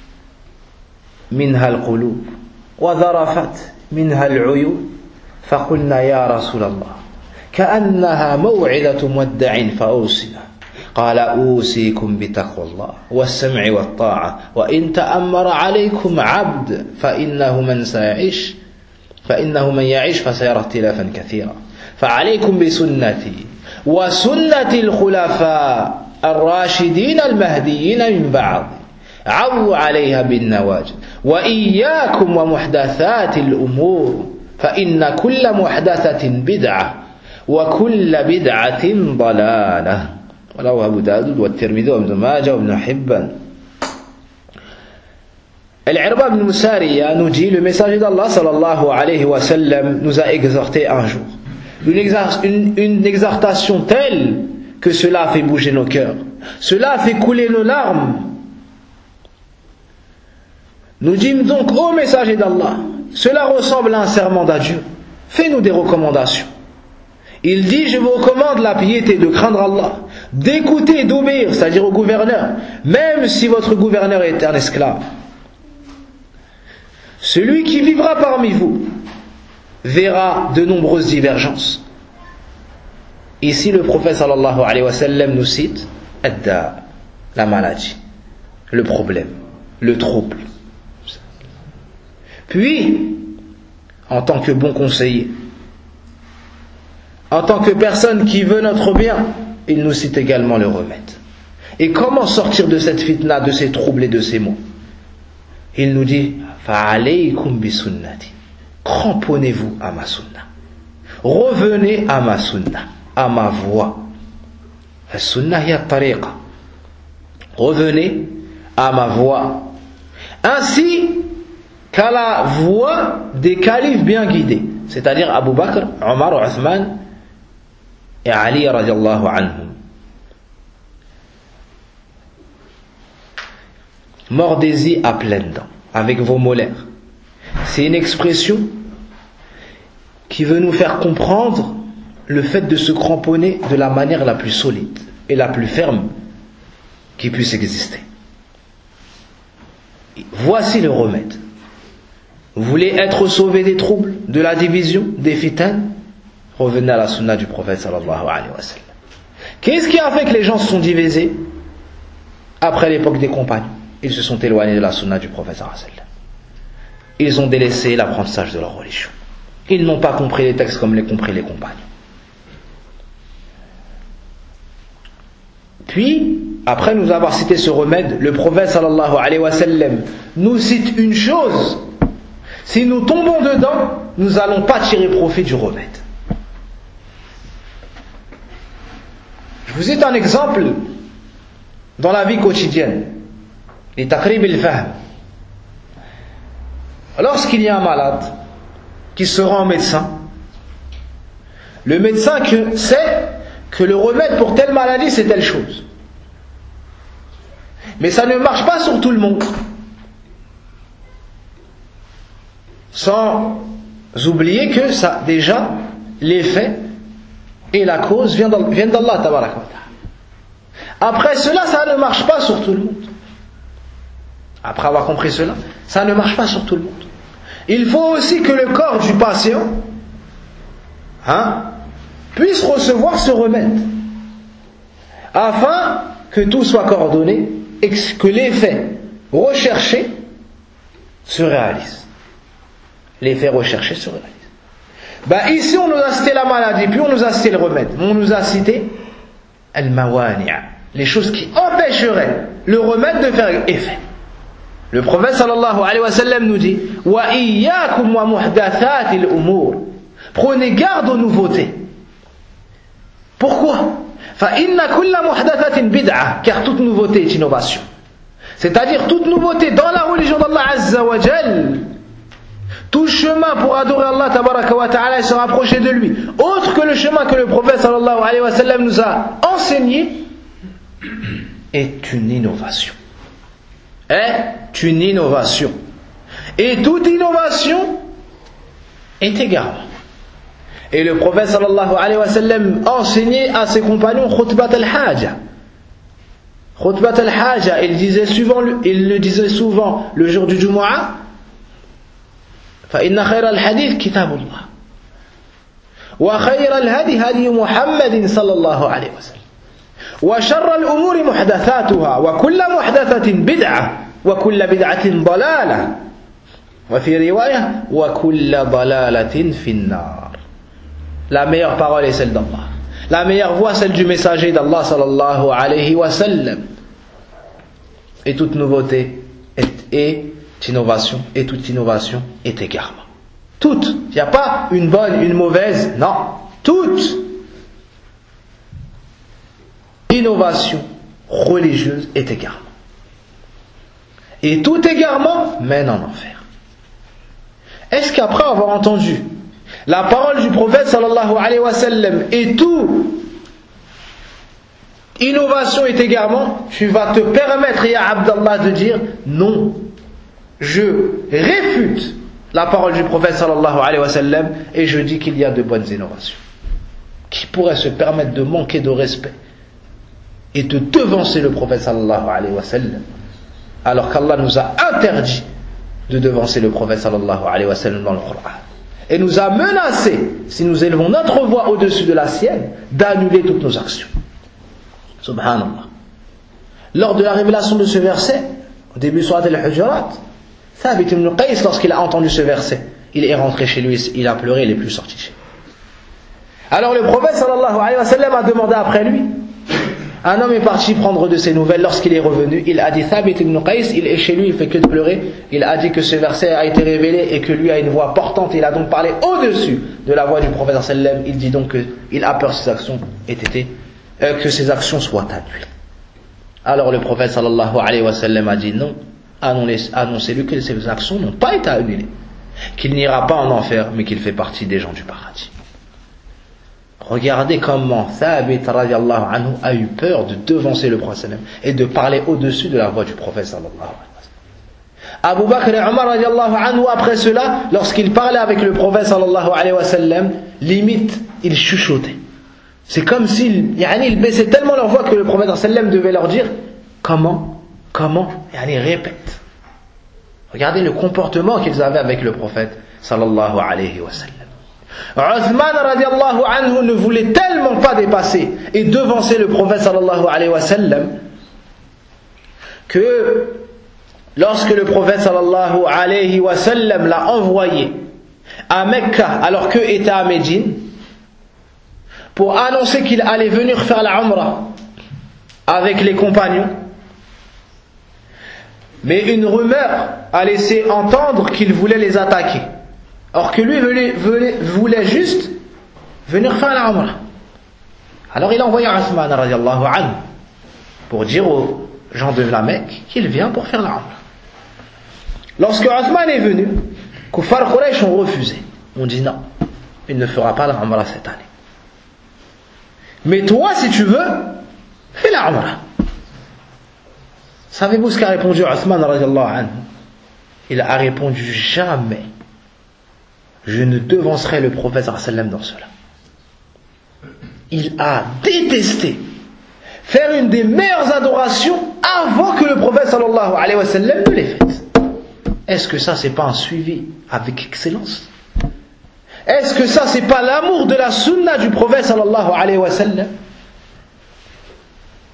منها القلوب وذرفت منها العيون فقلنا يا رسول الله كأنها موعظة مودع فأوصنا قال أوصيكم بتقوى الله والسمع والطاعة وإن تأمر عليكم عبد فإنه من يعيش فسيرى اختلافا كثيرا فعليكم بسنتي وسنة الخلفاء الراشدين المهديين من بعد عضوا عليها بالنواجذ وإياكم ومحدثات الأمور فإن كل محدثة بدعة وكل بدعة ضلالة رواه أبو داود والترمذي وابن ماجه وابن حبان. Al-Irbad ibn Sariyah nous dit: le messager d'Allah sallallahu alayhi wa sallam nous a exhorté un jour, une exhortation telle que cela a fait bouger nos cœurs, cela a fait couler nos larmes. Nous dîmes donc: ô messager d'Allah, cela ressemble à un serment d'adieu, fais-nous des recommandations. Il dit: je vous recommande la piété, de craindre Allah, d'écouter et d'obéir, c'est-à-dire au gouverneur, même si votre gouverneur est un esclave. Celui qui vivra parmi vous verra de nombreuses divergences. Ici, le prophète sallallahu alayhi wa sallam nous cite Adda, la maladie, le problème, le trouble. Puis, en tant que bon conseiller, en tant que personne qui veut notre bien, il nous cite également le remède. Et comment sortir de cette fitna, de ces troubles et de ces maux? Il nous dit: Fa'alaykum bi sunnati. Cramponnez-vous à ma sunna. Revenez à ma sunna, à ma voie. As-sunnah hiya at-tariqa. Revenez à ma voie. Ainsi qu'à la voie des califes bien guidés, c'est-à-dire Abu Bakr, Omar, Uthman et Ali radiallahu anhum. Mordez-y à pleines dents, avec vos molaires. C'est une expression qui veut nous faire comprendre le fait de se cramponner de la manière la plus solide et la plus ferme qui puisse exister. Voici le remède. Vous voulez être sauvé des troubles, de la division, des fitanes? Revenez à la sunna du prophète sallallahu alayhi wa sallam. Qu'est-ce qui a fait que les gens se sont divisés après l'époque des compagnons? Ils se sont éloignés de la sunna du prophète sallallahu alayhi wa sallam. Ils ont délaissé l'apprentissage de leur religion. Ils n'ont pas compris les textes comme les compris les compagnons. Puis, après nous avoir cité ce remède, le prophète sallallahu alayhi wa sallam nous cite une chose: si nous tombons dedans, nous n'allons pas tirer profit du remède. Je vous cite un exemple dans la vie quotidienne. Les taqrib al-fahm. Lorsqu'il y a un malade qui se rend au médecin, le médecin sait que le remède pour telle maladie c'est telle chose. Mais ça ne marche pas sur tout le monde. Sans oublier que ça, déjà, l'effet et la cause viennent d'Allah tabaraka wa ta'ala. Après cela, ça ne marche pas sur tout le monde. Après avoir compris cela, ça ne marche pas sur tout le monde. Il faut aussi que le corps du patient puisse recevoir ce remède. afin que tout soit coordonné et que l'effet recherché se réalise. L'effet recherché se réalise. Ici on nous a cité la maladie, puis on nous a cité le remède, on nous a cité al-mawani'a, les choses qui empêcheraient le remède de faire effet. Le prophète sallallahu alayhi wa sallam nous dit wa iyyakum wa muhdathatil umur, prenez garde aux nouveautés. Pourquoi? Fa inna kulla muhdathatin bid'ah, car toute nouveauté est innovation. C'est-à-dire toute nouveauté dans la religion d'Allah azza wa jal, tout chemin pour adorer Allah tabaraka wa ta'ala et se rapprocher de lui, autre que le chemin que le prophète sallallahu alayhi wa sallam nous a enseigné, est une innovation. Est une innovation. Et toute innovation est égarement. Et le prophète sallallahu alayhi wa sallam enseignait à ses compagnons khutbat al-haja. Khutbat al-haja, il le disait souvent le jour du Jumu'ah. فإن خير الحديث كتاب الله وخير الهدي هدي محمد صلى الله عليه وسلم وشر الأمور محدثاتها وكل محدثة بدعة وكل بدعة ضلالة وفي رواية وكل ضلالة في النار. La meilleure parole est celle d'Allah. La meilleure voix, celle du messager d'Allah sallallahu alayhi wa sallam. Et toute nouveauté est innovation, et toute innovation est égarement. Toute. Il n'y a pas une bonne, une mauvaise, non. Toute innovation religieuse est égarement. Et tout égarement mène en enfer. Est-ce qu'après avoir entendu la parole du prophète sallallahu alayhi wa sallam et tout innovation est égarement, tu vas te permettre, ya Abdallah, de dire non, je réfute la parole du prophète sallallahu alayhi wa sallam et je dis qu'il y a de bonnes innovations qui pourraient se permettre de manquer de respect et de devancer le prophète sallallahu alayhi wa sallam, alors qu'Allah nous a interdit de devancer le prophète sallallahu alayhi wa sallam dans le Coran et nous a menacé, si nous élevons notre voix au-dessus de la sienne, d'annuler toutes nos actions. Subhanallah. Lors de la révélation de ce verset, au début surat al-Hujurat, Thabit ibn Qais, lorsqu'il a entendu ce verset, il est rentré chez lui, il a pleuré, il n'est plus sorti de chez lui. Alors le prophète sallallahu alayhi wa sallam a demandé après lui. Un homme est parti prendre de ses nouvelles. Lorsqu'il est revenu, il a dit Thabit ibn Qais, il est chez lui, il fait que de pleurer. Il a dit que ce verset a été révélé et que lui a une voix portante. Il a donc parlé au-dessus de la voix du prophète sallallahu alayhi wa sallam. Il dit donc qu'il a peur que ses actions que ses actions soient annulées. Alors le prophète sallallahu alayhi wa sallam a dit non, annoncez-lui que ses actions n'ont pas été annulées, qu'il n'ira pas en enfer, mais qu'il fait partie des gens du paradis. Regardez comment Thabit radiallahu anhu a eu peur de devancer le prophète sallam et de parler au-dessus de la voix du prophète sallallahu alayhi wa sallam. Abu Bakr et Omar radiallahu anhu, après cela, lorsqu'ils parlaient avec le prophète sallallahu alayhi wa sallam, limite, ils chuchotaient. C'est comme s'ils baissaient tellement leur voix que le prophète sallam devait leur dire comment, répète. Regardez le comportement qu'ils avaient avec le prophète sallallahu alayhi wa sallam. Uthman radiallahu anhu ne voulait tellement pas dépasser et devancer le prophète sallallahu alayhi wa sallam que lorsque le prophète sallallahu alayhi wa sallam l'a envoyé à Mecca alors qu'eux étaient à Médine pour annoncer qu'il allait venir faire la Umrah avec les compagnons, mais une rumeur a laissé entendre qu'il voulait les attaquer, or que lui voulait juste venir faire la Umrah. Alors il a envoyé Uthman radiallahu anhu pour dire aux gens de la Mecque qu'il vient pour faire la Umrah. Lorsque Uthman est venu, Kuffar Quraysh ont refusé, on dit non, il ne fera pas la Umrah cette année. Mais toi, si tu veux, fais la Umrah. Savez-vous ce qu'a répondu Uthman radiallahu anhu? Il a répondu jamais je ne devancerai le prophète sallam dans cela. Il a détesté faire une des meilleures adorations avant que le prophète sallallahu alayhi wa sallam ne l'ait faite. Est-ce que ça c'est pas un suivi avec excellence? Est-ce que ça c'est pas l'amour de la sunna du prophète sallallahu alayhi wa sallam?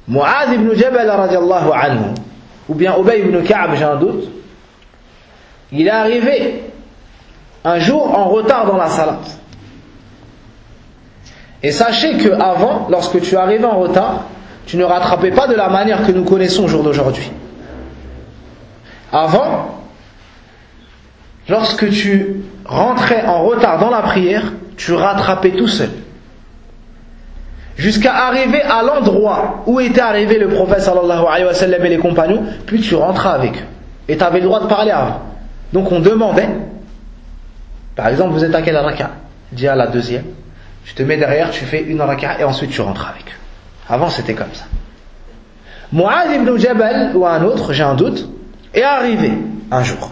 Mu'adh ibn Jabal radiallahu anhu, ou bien Ubay ibn Ka'b, j'ai un doute, il est arrivé un jour en retard dans la salat. Et sachez que avant, lorsque tu arrivais en retard, tu ne rattrapais pas de la manière que nous connaissons au jour d'aujourd'hui. Avant, lorsque tu rentrais en retard dans la prière, tu rattrapais tout seul. Jusqu'à arriver à l'endroit où était arrivé le prophète sallallahu alayhi wa sallam et les compagnons, puis tu rentrais avec eux. Et tu avais le droit de parler avant. Donc on demandait, par exemple, vous êtes à quelle raka? Dis à la deuxième. Tu te mets derrière, tu fais une raka et ensuite tu rentres avec eux. Avant c'était comme ça. Mu'adh ibn Jabal ou un autre, j'ai un doute, est arrivé un jour.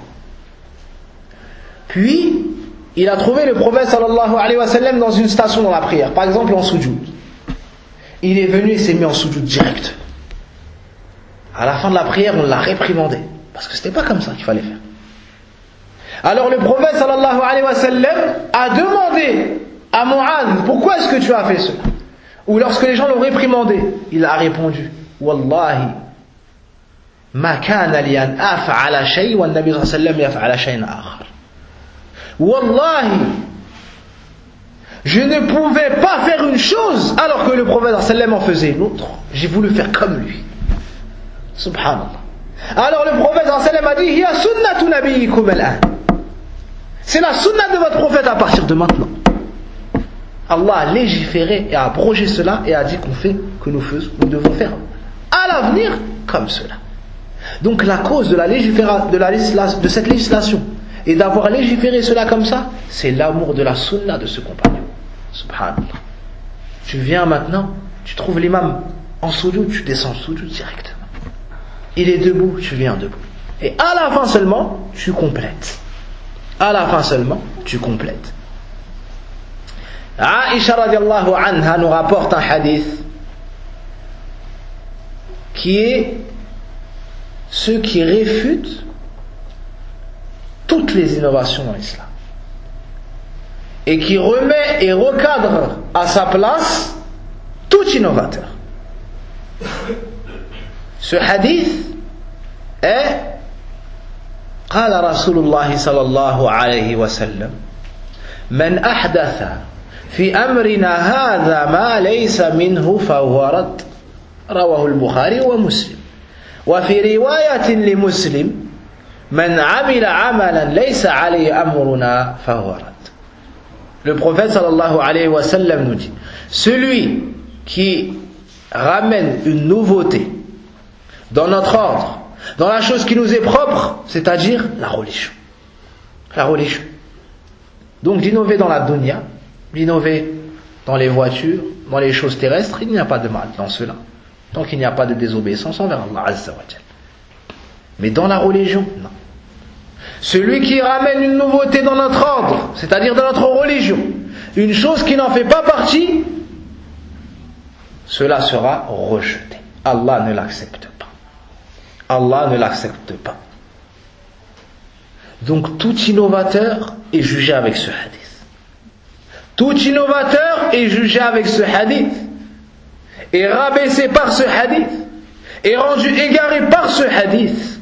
Puis il a trouvé le prophète sallallahu alayhi wa sallam dans une station dans la prière, par exemple en soujoud. Il est venu et s'est mis en soujoud direct. À la fin de la prière, on l'a réprimandé. Parce que c'était pas comme ça qu'il fallait faire. Alors le prophète sallallahu alayhi wa sallam a demandé à Mu'adh, pourquoi est-ce que tu as fait cela? Ou lorsque les gens l'ont réprimandé, il a répondu, Wallahi, ma kana li an af'ala shay wa an-nabi sallallahu alayhi wa sallam yaf'ala shay'an akhar. Wallahi, je ne pouvais pas faire une chose alors que le prophète sallam en faisait une autre. J'ai voulu faire comme lui. Subhanallah. Alors le prophète sallam a dit, hiya sunnatu nabiyyikum al-an. C'est la sunna de votre prophète à partir de maintenant. Allah a légiféré et a abrogé cela et a dit nous devons faire à l'avenir comme cela. Donc la cause de de cette législation et d'avoir légiféré cela comme ça, c'est l'amour de la sunna de ce compagnon. Subhanallah. Tu viens maintenant, tu trouves l'imam en soujoud, tu descends en soujoud directement. Il est debout, tu viens debout. Et à la fin seulement, tu complètes. À la fin seulement, tu complètes. Aïcha radiallahu anha nous rapporte un hadith qui est ce qui réfute toutes les innovations dans l'islam et qui remet et recadre à sa place tout innovateur. Ce hadith est قال رسول الله صلى الله عليه وسلم من أحدث في أمرنا هذا ما ليس منه فهو رد رواه البخاري ومسلم وفي رواية لمسلم من عمل عملا ليس عليه أمرنا فهو رد. Le prophète sallallahu alayhi wa sallam nous dit, celui qui ramène une nouveauté dans notre ordre, dans la chose qui nous est propre, c'est-à-dire la religion. La religion. Donc d'innover dans la dunya, d'innover dans les voitures, dans les choses terrestres, il n'y a pas de mal dans cela. Tant qu'il n'y a pas de désobéissance envers Allah Azza wa Jal. Mais dans la religion, non. Celui qui ramène une nouveauté dans notre ordre, c'est-à-dire dans notre religion, une chose qui n'en fait pas partie, cela sera rejeté. Allah ne l'accepte pas. Allah ne l'accepte pas. Donc tout innovateur est jugé avec ce hadith. Tout innovateur est jugé avec ce hadith, est rabaissé par ce hadith, est rendu égaré par ce hadith.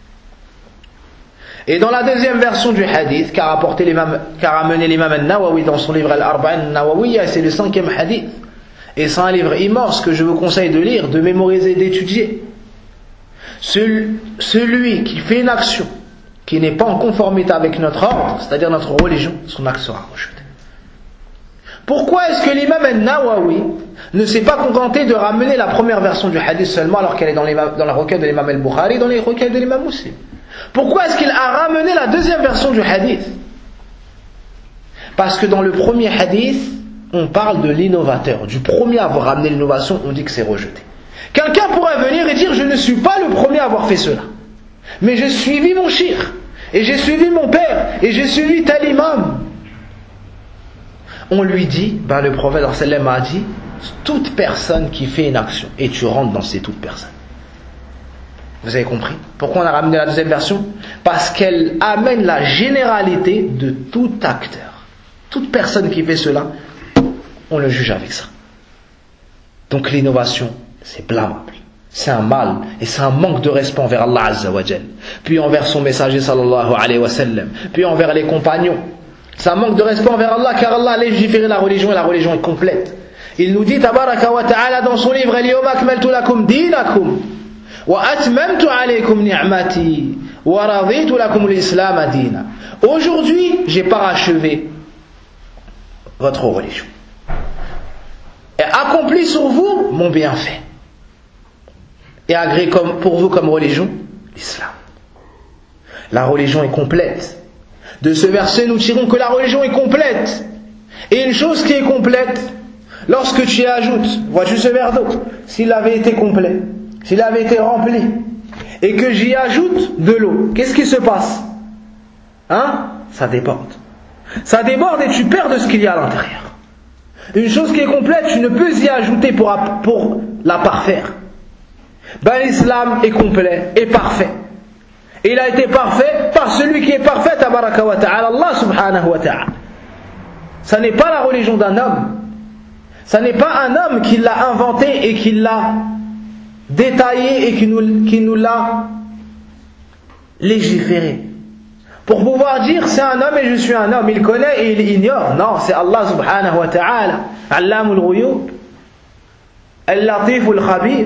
Et dans la deuxième version du hadith qu'a ramené l'imam al-Nawawi dans son livre Al-Arba'in al-Nawawiyya, c'est le 5e hadith. Et c'est un livre immense que je vous conseille de lire, de mémoriser, d'étudier. Celui qui fait une action qui n'est pas en conformité avec notre ordre, c'est-à-dire notre religion, son acte sera rejeté. Pourquoi est-ce que l'imam al-Nawawi ne s'est pas contenté de ramener la première version du hadith seulement alors qu'elle est dans la requête de l'imam al-Bukhari et dans les requêtes de l'imam Muslim? Pourquoi est-ce qu'il a ramené la deuxième version du hadith? Parce que dans le premier hadith, on parle de l'innovateur. Du premier à avoir ramené l'innovation, on dit que c'est rejeté. Quelqu'un pourrait venir et dire, je ne suis pas le premier à avoir fait cela. Mais j'ai suivi mon shir, et j'ai suivi mon père, et j'ai suivi tel imam. On lui dit, le prophète sallallahu alayhi wa sallam a dit, toute personne qui fait une action, et tu rentres dans ces toutes personnes. Vous avez compris? Pourquoi on a ramené la deuxième version? Parce qu'elle amène la généralité de tout acteur. Toute personne qui fait cela, on le juge avec ça. Donc l'innovation, c'est blâmable. C'est un mal et c'est un manque de respect envers Allah Azza wa Jal, puis envers son messager sallallahu alayhi wa sallam, puis envers les compagnons. C'est un manque de respect envers Allah, car Allah a légiféré la religion et la religion est complète. Il nous dit tabaraka wa ta'ala dans son livre Al-yawma akmaltu lakum dinakum wa atmamtu alaykum ni'mati wa raditu lakum al-islam dina. Aujourd'hui, j'ai parachevé votre religion et accompli sur vous mon bienfait et agréé pour vous comme religion l'islam. La religion est complète. De ce verset, nous tirons que la religion est complète. Et une chose qui est complète, lorsque tu y ajoutes, vois-tu ce verre d'eau, s'il avait été complet, s'il avait été rempli, et que j'y ajoute de l'eau, qu'est-ce qui se passe? Ça déborde. Ça déborde et tu perds de ce qu'il y a à l'intérieur. Une chose qui est complète, tu ne peux y ajouter pour la parfaire. L'islam est complet et parfait. Et il a été parfait par celui qui est parfait, tabaraka wa ta'ala, Allah subhanahu wa ta'ala. Ça n'est pas la religion d'un homme. Ça n'est pas un homme qui l'a inventé et qui l'a détaillé et qui nous l'a légiféré. Pour pouvoir dire c'est un homme et je suis un homme, il connaît et il ignore. Non, c'est Allah subhanahu wa ta'ala. Allamul ghuyub, al-latiful khabir,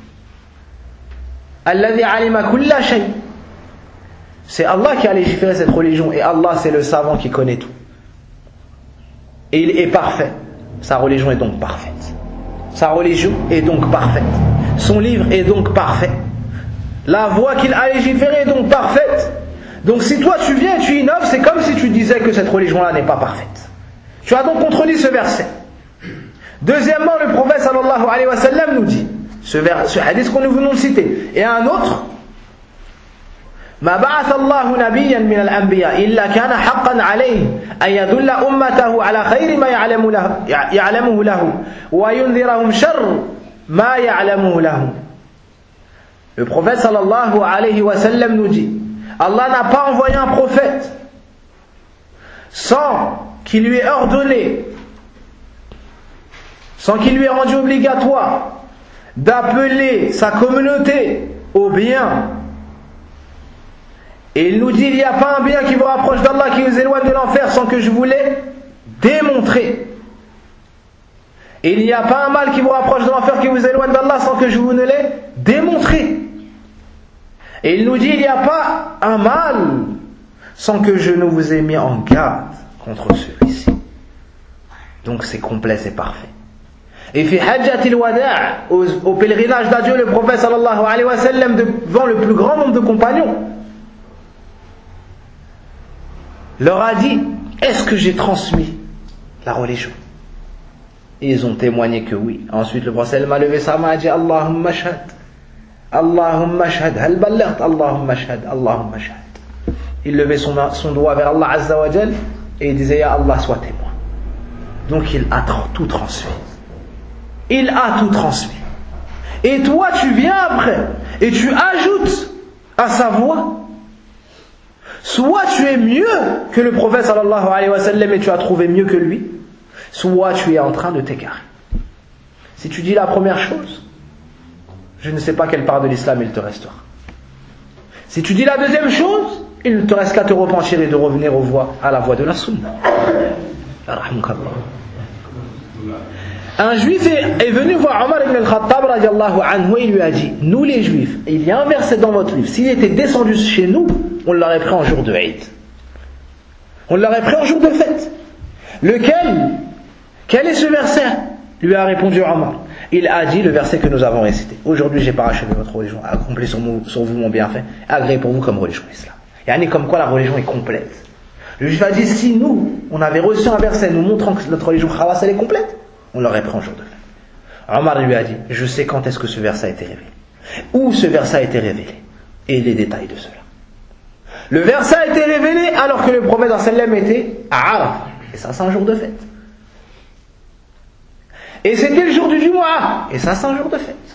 alladhi alima kulla shay. C'est Allah qui a légiféré cette religion et Allah c'est le savant qui connaît tout. Et il est parfait. Sa religion est donc parfaite. Sa religion est donc parfaite. Son livre est donc parfait. La voie qu'il a légiférée est donc parfaite. Donc si toi tu viens et tu innoves, c'est comme si tu disais que cette religion-là n'est pas parfaite. Tu as donc contredit ce verset. Deuxièmement, le prophète sallallahu alayhi wa sallam nous dit, ce hadith qu'on nous venons de citer, et un autre, ما بعث الله نبيا من الأنبياء إلا كان حقا عليه أن يدل أمته على خير ما يعلمه له وينذرهم شر ما يعلمه لهم. Le prophète sallallahu alayhi wa sallam nous dit, Allah n'a pas envoyé un prophète sans qu'il lui ait ordonné, sans qu'il lui ait rendu obligatoire d'appeler sa communauté au bien. Et il nous dit, il n'y a pas un bien qui vous rapproche d'Allah, qui vous éloigne de l'enfer sans que je vous l'ai démontré. Et il n'y a pas un mal qui vous rapproche de l'enfer, qui vous éloigne d'Allah sans que je vous ne l'ai démontré. Et il nous dit, il n'y a pas un mal sans que je ne vous ai mis en garde contre celui-ci. Donc c'est complet, c'est parfait. Et fi hajjatil wada', au pèlerinage d'adieu, le prophète sallallahu alayhi wa sallam, devant le plus grand nombre de compagnons, leur a dit, est-ce que j'ai transmis la religion? Et ils ont témoigné que oui. Ensuite le prophète m'a levé sa main et a dit, Allahumma shahad, Allahumma shahad, hal ballaght, Allahumma shahad, Allahumma shahad. Il levait son doigt vers Allah Azza wa Jal et il disait, Ya Allah, sois témoin. Donc il a tout transmis. Il a tout transmis. Et toi tu viens après et tu ajoutes à sa voix. Soit tu es mieux que le prophète sallallahu alayhi wa sallam et tu as trouvé mieux que lui, soit tu es en train de t'égarer. Si tu dis la première chose, je ne sais pas quelle part de l'islam il te restera. Si tu dis la deuxième chose, il ne te reste qu'à te repentir et de revenir à la voie de la sunna. Un juif est venu voir Omar ibn al-Khattab radiallahu anhu et il lui a dit, nous les juifs, il y a un verset dans votre livre, s'il était descendu chez nous, on l'aurait pris en jour de Eid. On l'aurait pris en jour de fête. Lequel? Quel est ce verset? Lui a répondu Omar. Il a dit le verset que nous avons récité. Aujourd'hui j'ai parachevé votre religion, accompli sur vous mon bienfait, agréé pour vous comme religion islam. Yani comme quoi la religion est complète. Le juif a dit, si nous, on avait reçu un verset nous montrant que notre religion khawas elle est complète, on l'aurait pris en jour de fête. Omar lui a dit, je sais quand est-ce que ce verset a été révélé. Où ce verset a été révélé. Et les détails de cela. Le verset a été révélé alors que le prophète sallam était à Arafah. Et ça c'est un jour de fête. Et c'était le jour du Jumu'ah. Et ça c'est un jour de fête.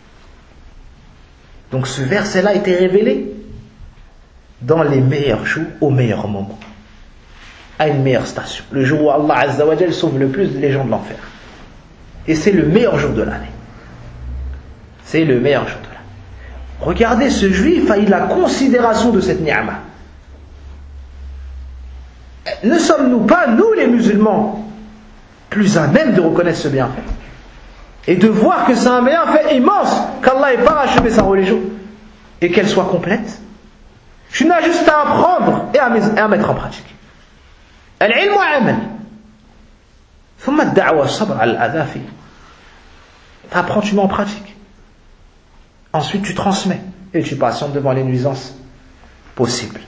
Donc ce verset-là a été révélé dans les meilleurs jours, au meilleur moment. À une meilleure station. Le jour où Allah Azza wa Jal sauve le plus les gens de l'enfer. Et c'est le meilleur jour de l'année. C'est le meilleur jour de l'année. Regardez ce juif a eu la considération de cette ni'ma. Ne sommes-nous pas, nous les musulmans, plus à même de reconnaître ce bienfait et de voir que c'est un bienfait immense qu'Allah ait parachevé sa religion et qu'elle soit complète? Tu n'as juste à apprendre et à mettre en pratique. Al-ilm amal. ثم الدعوة الصبر على الأذى فيه. Tu apprends, tu mets en pratique. Ensuite, tu transmets et tu patientes devant les nuisances possibles.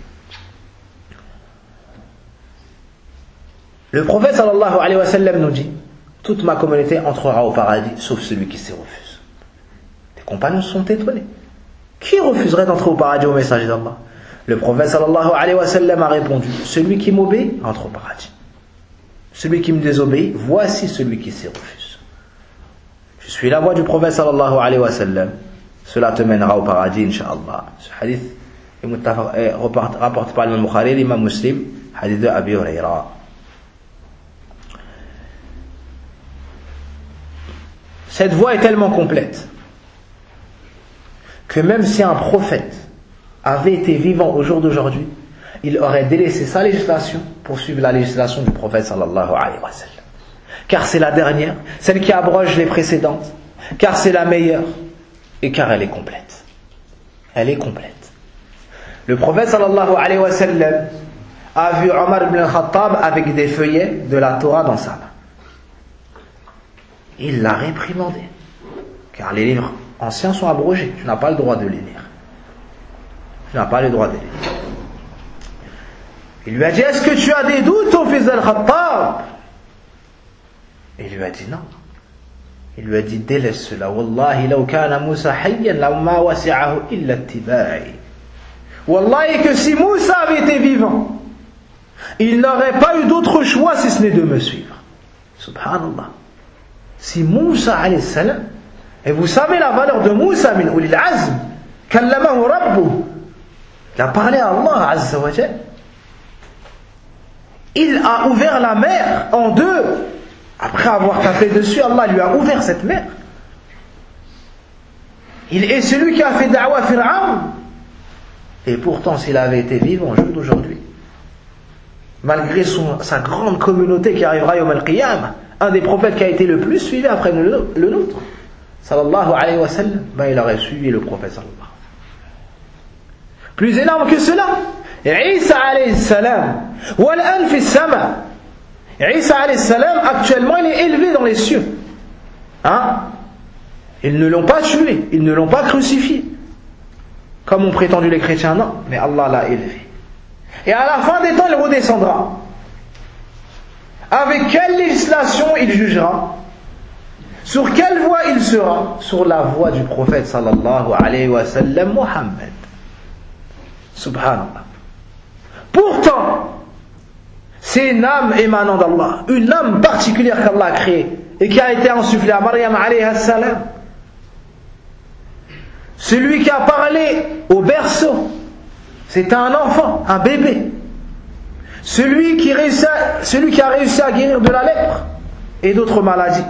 Le prophète sallallahu alayhi wa sallam nous dit: toute ma communauté entrera au paradis sauf celui qui s'y refuse. Les compagnons sont étonnés. Qui refuserait d'entrer au paradis au messager d'Allah? Le prophète sallallahu alayhi wa sallam a répondu: celui qui m'obéit entre au paradis. Celui qui me désobéit, voici celui qui s'y refuse. Je suis la voix du prophète sallallahu alayhi wa sallam. Cela te mènera au paradis, incha'Allah. Ce hadith est rapporté par l'imam Bukhari, l'imam Muslim, hadith de Abi Huraira. Cette voie est tellement complète que même si un prophète avait été vivant au jour d'aujourd'hui, il aurait délaissé sa législation pour suivre la législation du prophète sallallahu alayhi wa sallam. Car c'est la dernière, celle qui abroge les précédentes, car c'est la meilleure et car elle est complète. Elle est complète. Le prophète sallallahu alayhi wa sallam a vu Omar ibn al-Khattab avec des feuillets de la Torah dans sa main. Il l'a réprimandé, car les livres anciens sont abrogés. Tu n'as pas le droit de les lire. Tu n'as pas le droit de les lire. Il lui a dit: est-ce que tu as des doutes, au fils d'Al-Khattab? Il lui a dit non. Il lui a dit: délaisse cela. Wallahi, law kana Moussa hayyan, lama wasi'ahu illa ittiba'i. Wallahi, que si Moussa avait été vivant, il n'aurait pas eu d'autre choix si ce n'est de me suivre. Subhanallah. Si Moussa alayhi salam, et vous savez la valeur de Moussa min ulil azm, kallamahu rabbuh, il a parlé à Allah azza wa jal. Il a ouvert la mer en deux. Après avoir tapé dessus, Allah lui a ouvert cette mer. Il est celui qui a fait da'wa Fir'aun. Et pourtant, s'il avait été vivant au jour d'aujourd'hui, malgré sa grande communauté qui arrivera Yawm al-Qiyamah, un des prophètes qui a été le plus suivi après le nôtre, sallallahu alayhi wa sallam, il aurait suivi le prophète sallallahu. Plus énorme que cela, Isa alayhi salam, wal'an fi sama. Isa alayhi salam, actuellement, il est élevé dans les cieux. Hein? Ils ne l'ont pas tué, ils ne l'ont pas crucifié, comme ont prétendu les chrétiens, non, mais Allah l'a élevé. Et à la fin des temps, il redescendra. Avec quelle législation il jugera? Sur quelle voie il sera? Sur la voie du prophète sallallahu alayhi wa sallam, Muhammad. Subhanallah. Pourtant, c'est une âme émanant d'Allah, une âme particulière qu'Allah a créée et qui a été insufflée à Maryam alayha salam. Celui qui a parlé au berceau, c'était un enfant, un bébé. Celui qui a réussi à guérir de la lèpre et d'autres maladies.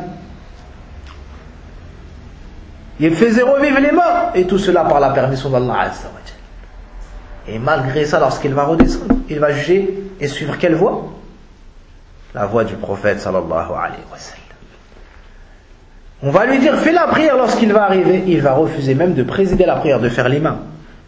Il faisait revivre les morts, et tout cela par la permission d'Allah azza wa jalla. Et malgré ça, lorsqu'il va redescendre, il va juger et suivre quelle voie? La voie du prophète sallallahu alayhi wa sallam. On va lui dire: fais la prière. Lorsqu'il va arriver, il va refuser même de présider la prière, de faire l'imam.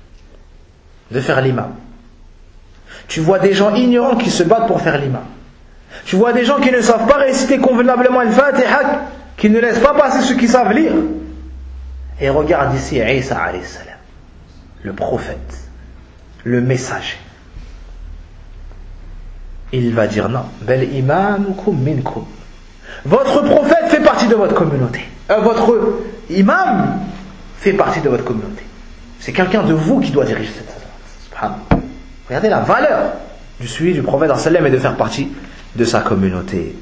Tu vois des gens ignorants qui se battent pour faire l'imam. Tu vois des gens qui ne savent pas réciter convenablement le Fatiha, qui ne laissent pas passer ceux qui savent lire. Et regarde ici Isa alayhi salam, le prophète, le messager. Il va dire non. Bel imamukum minkum. Votre prophète fait partie de votre communauté. Votre imam fait partie de votre communauté. C'est quelqu'un de vous qui doit diriger cette salat. Regardez la valeur du suivi du prophète sallam et de faire partie de sa communauté.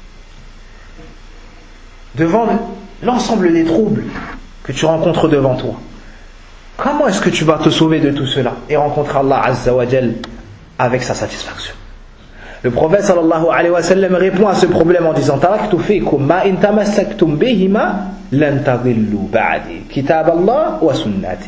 Devant l'ensemble des troubles que tu rencontres devant toi, comment est-ce que tu vas te sauver de tout cela et rencontrer Allah azza wa jal avec sa satisfaction? Le prophète sallallahu alayhi wa sallam répond à ce problème en disant taraktu fikum ma in tamassaktum bihima lan tadillu ba'di kitab Allah wa sunnati.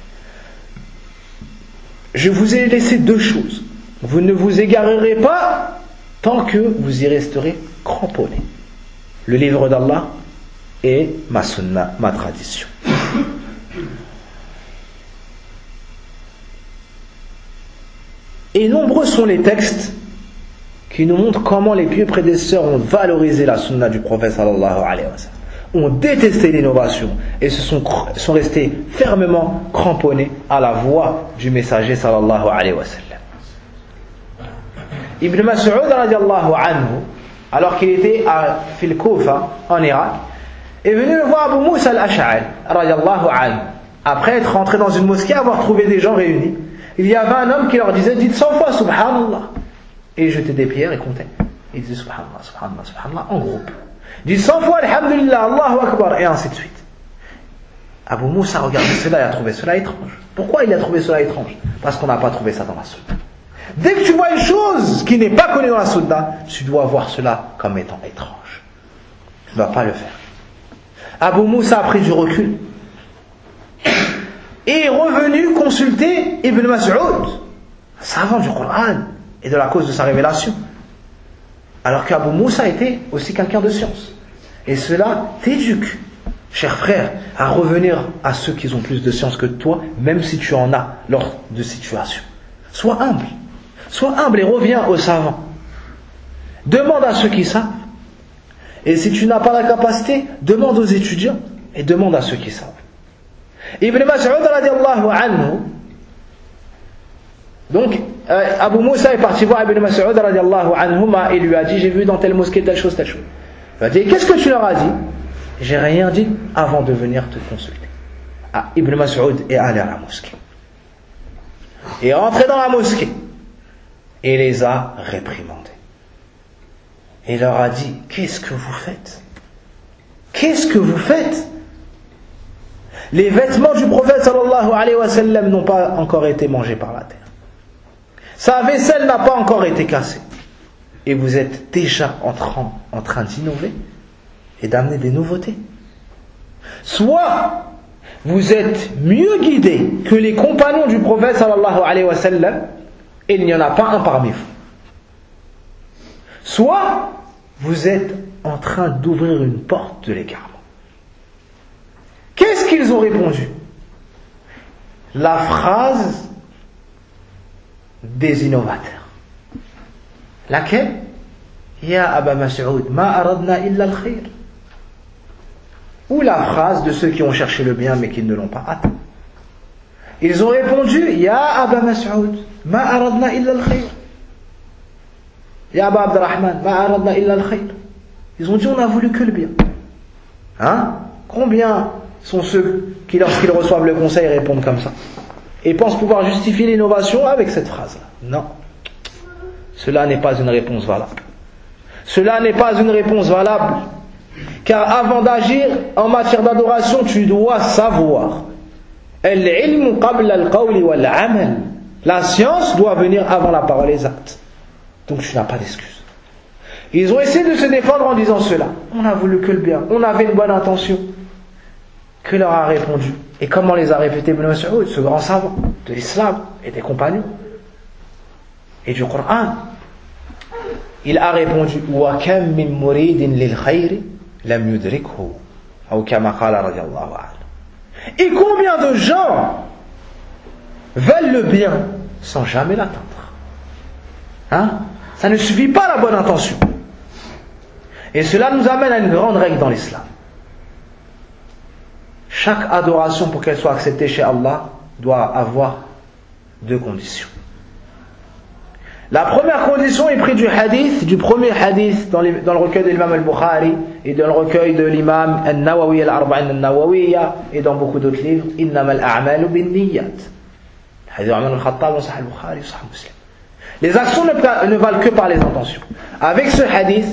Je vous ai laissé deux choses. Vous ne vous égarerez pas tant que vous y resterez cramponnés. Le livre d'Allah et ma sunna, ma tradition. Et nombreux sont les textes qui nous montrent comment les pieux prédécesseurs ont valorisé la sunna du prophète sallallahu alayhi wa sallam, ont détesté l'innovation et sont restés fermement cramponnés à la voix du messager sallallahu alayhi wa sallam. Ibn Mas'ud radiallahu anhu, alors qu'il était à Fil Kufa en Irak, est venu le voir Abu Musa al-Ash'ari radiallahu anhu, après être rentré dans une mosquée, avoir trouvé des gens réunis. Il y avait un homme qui leur disait dites 100 fois subhanallah, et il jetait des pierres et comptait. Il disait subhanallah, subhanallah, subhanallah en groupe. Dit 100 fois alhamdulillah, Allahu akbar, et ainsi de suite. Abu Musa a regardé cela et a trouvé cela étrange. Pourquoi il a trouvé cela étrange? Parce qu'on n'a pas trouvé ça dans la sunna. Dès que tu vois une chose qui n'est pas connue dans la sunna, tu dois voir cela comme étant étrange. Tu ne dois pas le faire. Abu Musa a pris du recul et est revenu consulter Ibn Mas'ud, savant du Coran et de la cause de sa révélation. Alors qu'Abu Musa était aussi quelqu'un de science. Et cela t'éduque, cher frère, à revenir à ceux qui ont plus de science que toi, même si tu en as lors de situations. Sois humble. Sois humble et reviens aux savants. Demande à ceux qui savent. Et si tu n'as pas la capacité, demande aux étudiants et demande à ceux qui savent. Ibn Mas'ud radiallahu anhu, donc Abu Musa est parti voir Ibn Mas'ud radiallahu anhu et lui a dit j'ai vu dans telle mosquée telle chose, telle chose. Il a dit qu'est-ce que tu leur as dit? J'ai rien dit avant de venir te consulter. Ibn Mas'ud est allé à la mosquée. Il est rentré dans la mosquée et les a réprimandés. Et il leur a dit qu'est-ce que vous faites? Qu'est-ce que vous faites? Les vêtements du prophète sallallahu alayhi wa sallam n'ont pas encore été mangés par la terre. Sa vaisselle n'a pas encore été cassée. Et vous êtes déjà en train d'innover et d'amener des nouveautés. Soit vous êtes mieux guidés que les compagnons du prophète sallallahu alayhi wa sallam et il n'y en a pas un parmi vous. Soit vous êtes en train d'ouvrir une porte de l'égarement. Qu'est-ce qu'ils ont répondu? La phrase des innovateurs. Laquelle? Ya Aba Mas'ud, ma aradna illa al-khayr. Ou la phrase de ceux qui ont cherché le bien mais qui ne l'ont pas atteint. Ils ont répondu Ya Aba Mas'ud, ma aradna illa al-khayr. Ya Aba Abdurrahman, ma aradna illa al-khayr. Ils ont dit on a voulu que le bien. Hein? Combien sont ceux qui, lorsqu'ils reçoivent le conseil, répondent comme ça et pensent pouvoir justifier l'innovation avec cette phrase-là? Non. Cela n'est pas une réponse valable. Cela n'est pas une réponse valable. Car avant d'agir en matière d'adoration, tu dois savoir. Al-ilmu qabla al-qawli wal-amal. La science doit venir avant la parole et les actes. Donc tu n'as pas d'excuse. Ils ont essayé de se défendre en disant cela. On a voulu que le bien. On avait une bonne intention. Que leur a répondu? Et comment les a répétés Ibn Mas'ud, ce grand savant de l'islam et des compagnons et du Coran? Il a répondu wa kam min muridin lil khayr lam yudrikhu ou kama qala radiyallahu anhu. Et combien de gens veulent le bien sans jamais l'atteindre? Hein? Ça ne suffit pas la bonne intention. Et cela nous amène à une grande règle dans l'islam. Chaque adoration, pour qu'elle soit acceptée chez Allah, doit avoir deux conditions. La première condition est prise du hadith, du premier hadith dans le recueil de l'imam al-Bukhari et dans le recueil de l'imam al-Nawawi al-Arba'in al-Nawawiyya et dans beaucoup d'autres livres. Innama al-a'malu bin-niyyat. Hadith Umar al-Khattab, Sahih al-Bukhari, Sahih Muslim. Les actions ne valent que par les intentions. Avec ce hadith,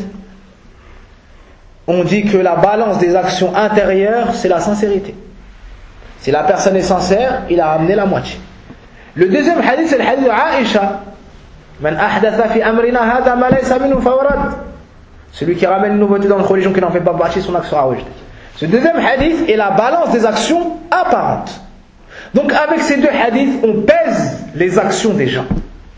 on dit que la balance des actions intérieures, c'est la sincérité. Si la personne est sincère, il a ramené la moitié. Le deuxième hadith, c'est le hadith de Aïcha, Man ahdatha fi amrina hadha ma laysa minhu fawarad. Celui qui ramène une nouveauté dans une religion qui n'en fait pas partie, son acte sera rejeté. Ce deuxième hadith est la balance des actions apparentes. Donc avec ces deux hadiths, on pèse les actions des gens.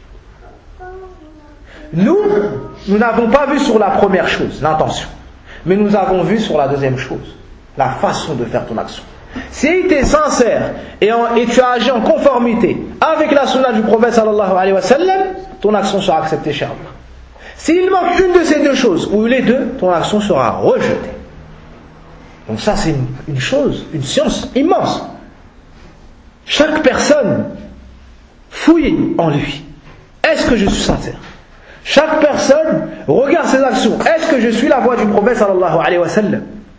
Nous n'avons pas vu sur la première chose, l'intention. Mais nous avons vu sur la deuxième chose, la façon de faire ton action. Si tu es sincère et tu as agi en conformité avec la sunna du prophète sallallahu alayhi wa sallam, ton action sera acceptée chez Allah. S'il manque une de ces deux choses, ou les deux, ton action sera rejetée. Donc ça c'est une chose, une science immense. Chaque personne fouille en lui. Est-ce que je suis sincère? Chaque personne regarde ses actions. Est-ce que je suis la voie du prophète sallallahu alayhi wa sallam?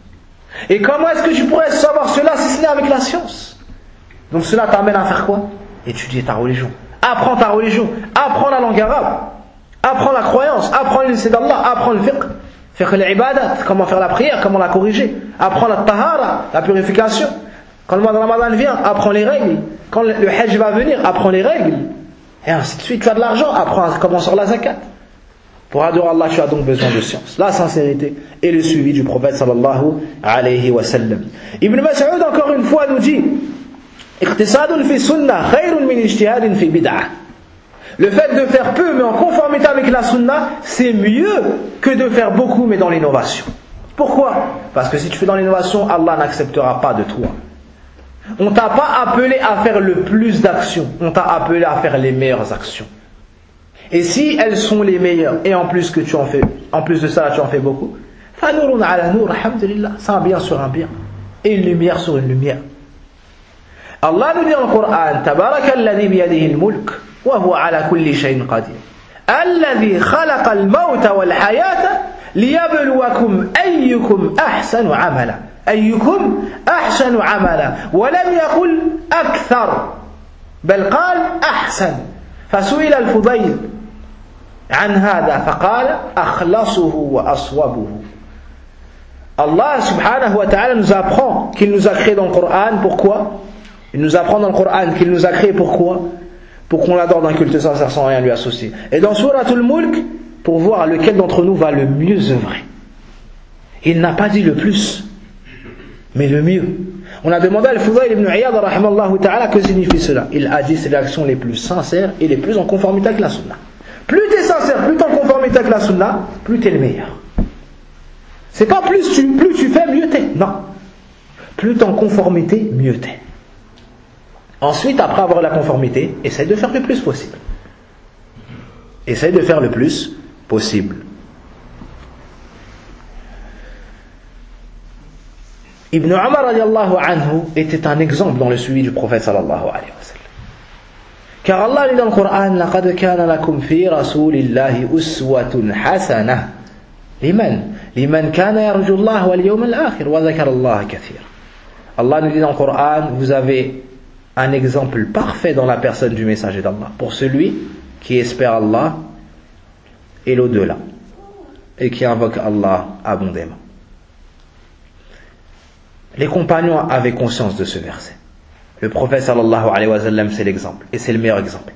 Et comment est-ce que tu pourrais savoir cela si ce n'est avec la science? Donc cela t'amène à faire quoi? Étudier ta religion. Apprends ta religion. Apprends la langue arabe. Apprends la croyance. Apprends l'unité d'Allah. Apprends le fiqh. Fiqh l'ibadat. Comment faire la prière. Comment la corriger. Apprends la tahara. La purification. Quand le mois de Ramadan vient, apprends les règles. Quand le hajj va venir, apprends les règles. Et ainsi de suite. Tu as de l'argent. Apprends comment sur la zakat. Pour adorer Allah, tu as donc besoin de science, la sincérité et le suivi du prophète sallallahu alayhi wa sallam. Ibn Mas'ud encore une fois nous dit: Iqtisadun fi sunnah khayrun min ijtihadin fi bid'ah. Le fait de faire peu mais en conformité avec la sunna, c'est mieux que de faire beaucoup mais dans l'innovation. Pourquoi? Parce que si tu fais dans l'innovation, Allah n'acceptera pas de toi. On t'a pas appelé à faire le plus d'actions, on t'a appelé à faire les meilleures actions. Et si elles sont les meilleures, et en plus que tu en fais, en plus de ça, tu en fais beaucoup, فَنُورٌ عَلَى نُورٍ alhamdulillah, c'est un bien sur un bien, et une lumière sur une lumière. Allah nous dit dans le Coran: تَبَارَكَ الَّذِي بِيَدِهِ الْمُلْكُ وَهُوَ عَلَى كُلِّ شَيْءٍ قَدِيرٌ الَّذِي خَلَقَ الْمَوْتَ وَالْحَيَاةَ لِيَبْلُوَكُمْ أَيُّكُمْ أَحْسَنُ عَمَلًا أَيُّكُمْ أَحْسَنُ عَمَلًا ولم يقل أكثر بل قال أحسن. فسئل الفضيل عن هذا فقال أخلصه وأصوبه. Allah subhanahu wa ta'ala nous apprend qu'il nous a créé dans le Coran. Pourquoi? Il nous apprend dans le Coran qu'il nous a créé pourquoi? Pour qu'on l'adore d'un culte sincère sans rien lui associer. Et dans Suratul Mulk, pour voir lequel d'entre nous va le mieux œuvrer. Il n'a pas dit le plus, mais le mieux. On a demandé à Al-Fudayl ibn Iyad rahimallahu ta'ala que signifie cela. Il a dit: c'est les actions les plus sincères et les plus en conformité avec la sunna. Plus tu es sincère, plus tu es en conformité avec la sunna, plus tu es le meilleur. C'est pas plus tu fais, mieux t'es. Non. Plus tu es en conformité, mieux t'es. Ensuite, après avoir la conformité, essaye de faire le plus possible. Essaye de faire le plus possible. Ibn Umar radiallahu anhu était un exemple dans le suivi du prophète sallallahu alayhi wa sallam. Car Allah dit dans le Coran: لَقَدْ كَانَ لَكُمْ فِي رَسُولِ اللَّهِ أُسْوَةٌ حَسَنَةٌ لِمَنْ كَانَ يَرْجُو اللَّهَ وَالْيَوْمَ الْآخِرَ وَذَكَرَ اللَّهَ كَثِيرًا. Allah nous dit dans le Coran: vous avez un exemple parfait dans la personne du messager d'Allah pour celui qui espère Allah et l'au-delà et qui invoque Allah abondamment. Les compagnons avaient conscience de ce verset. Le prophète sallallahu alayhi wa sallam, c'est l'exemple, et c'est le meilleur exemple.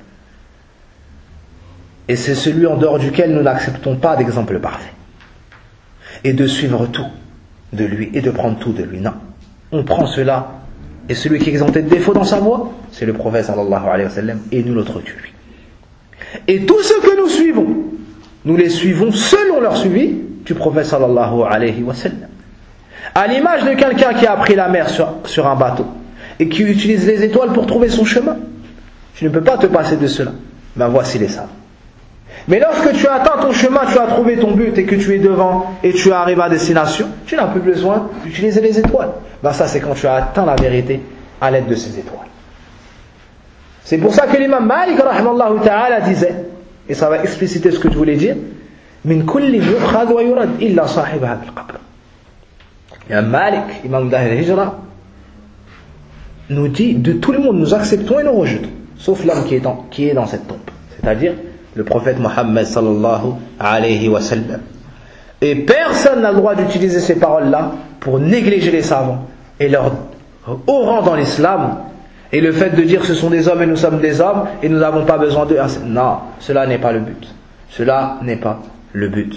Et c'est celui en dehors duquel nous n'acceptons pas d'exemple parfait. Et de suivre tout de lui, et de prendre tout de lui. Non. On prend cela, et celui qui est exempté de défaut dans sa voie, c'est le prophète sallallahu alayhi wa sallam, et nous l'autre que lui. Et tous ceux que nous suivons, nous les suivons selon leur suivi du prophète sallallahu alayhi wa sallam. À l'image de quelqu'un qui a pris la mer sur un bateau et qui utilise les étoiles pour trouver son chemin. Tu ne peux pas te passer de cela. Ben voici les savants. Mais lorsque tu as atteint ton chemin, tu as trouvé ton but et que tu es devant et tu arrives à destination, tu n'as plus besoin d'utiliser les étoiles. Ben ça c'est quand tu as atteint la vérité à l'aide de ces étoiles. C'est pour ça que l'imam Malik rahimallahu ta'ala disait, et ça va expliciter ce que je voulais dire: min kulli yukhadh wa yurad illa sahib hadha al-qabr. L'imam Malik, imam d'Ahl al-Hijra, nous dit: de tout le monde nous acceptons et nous rejetons, sauf l'homme qui est dans cette tombe, c'est-à-dire le prophète Mohammed sallallahu alayhi wa sallam. Et personne n'a le droit d'utiliser ces paroles-là pour négliger les savants et leur haut rang dans l'islam Et le fait de dire ce sont des hommes et nous sommes des hommes et nous n'avons pas besoin d'eux, non, cela n'est pas le but. Cela n'est pas le but.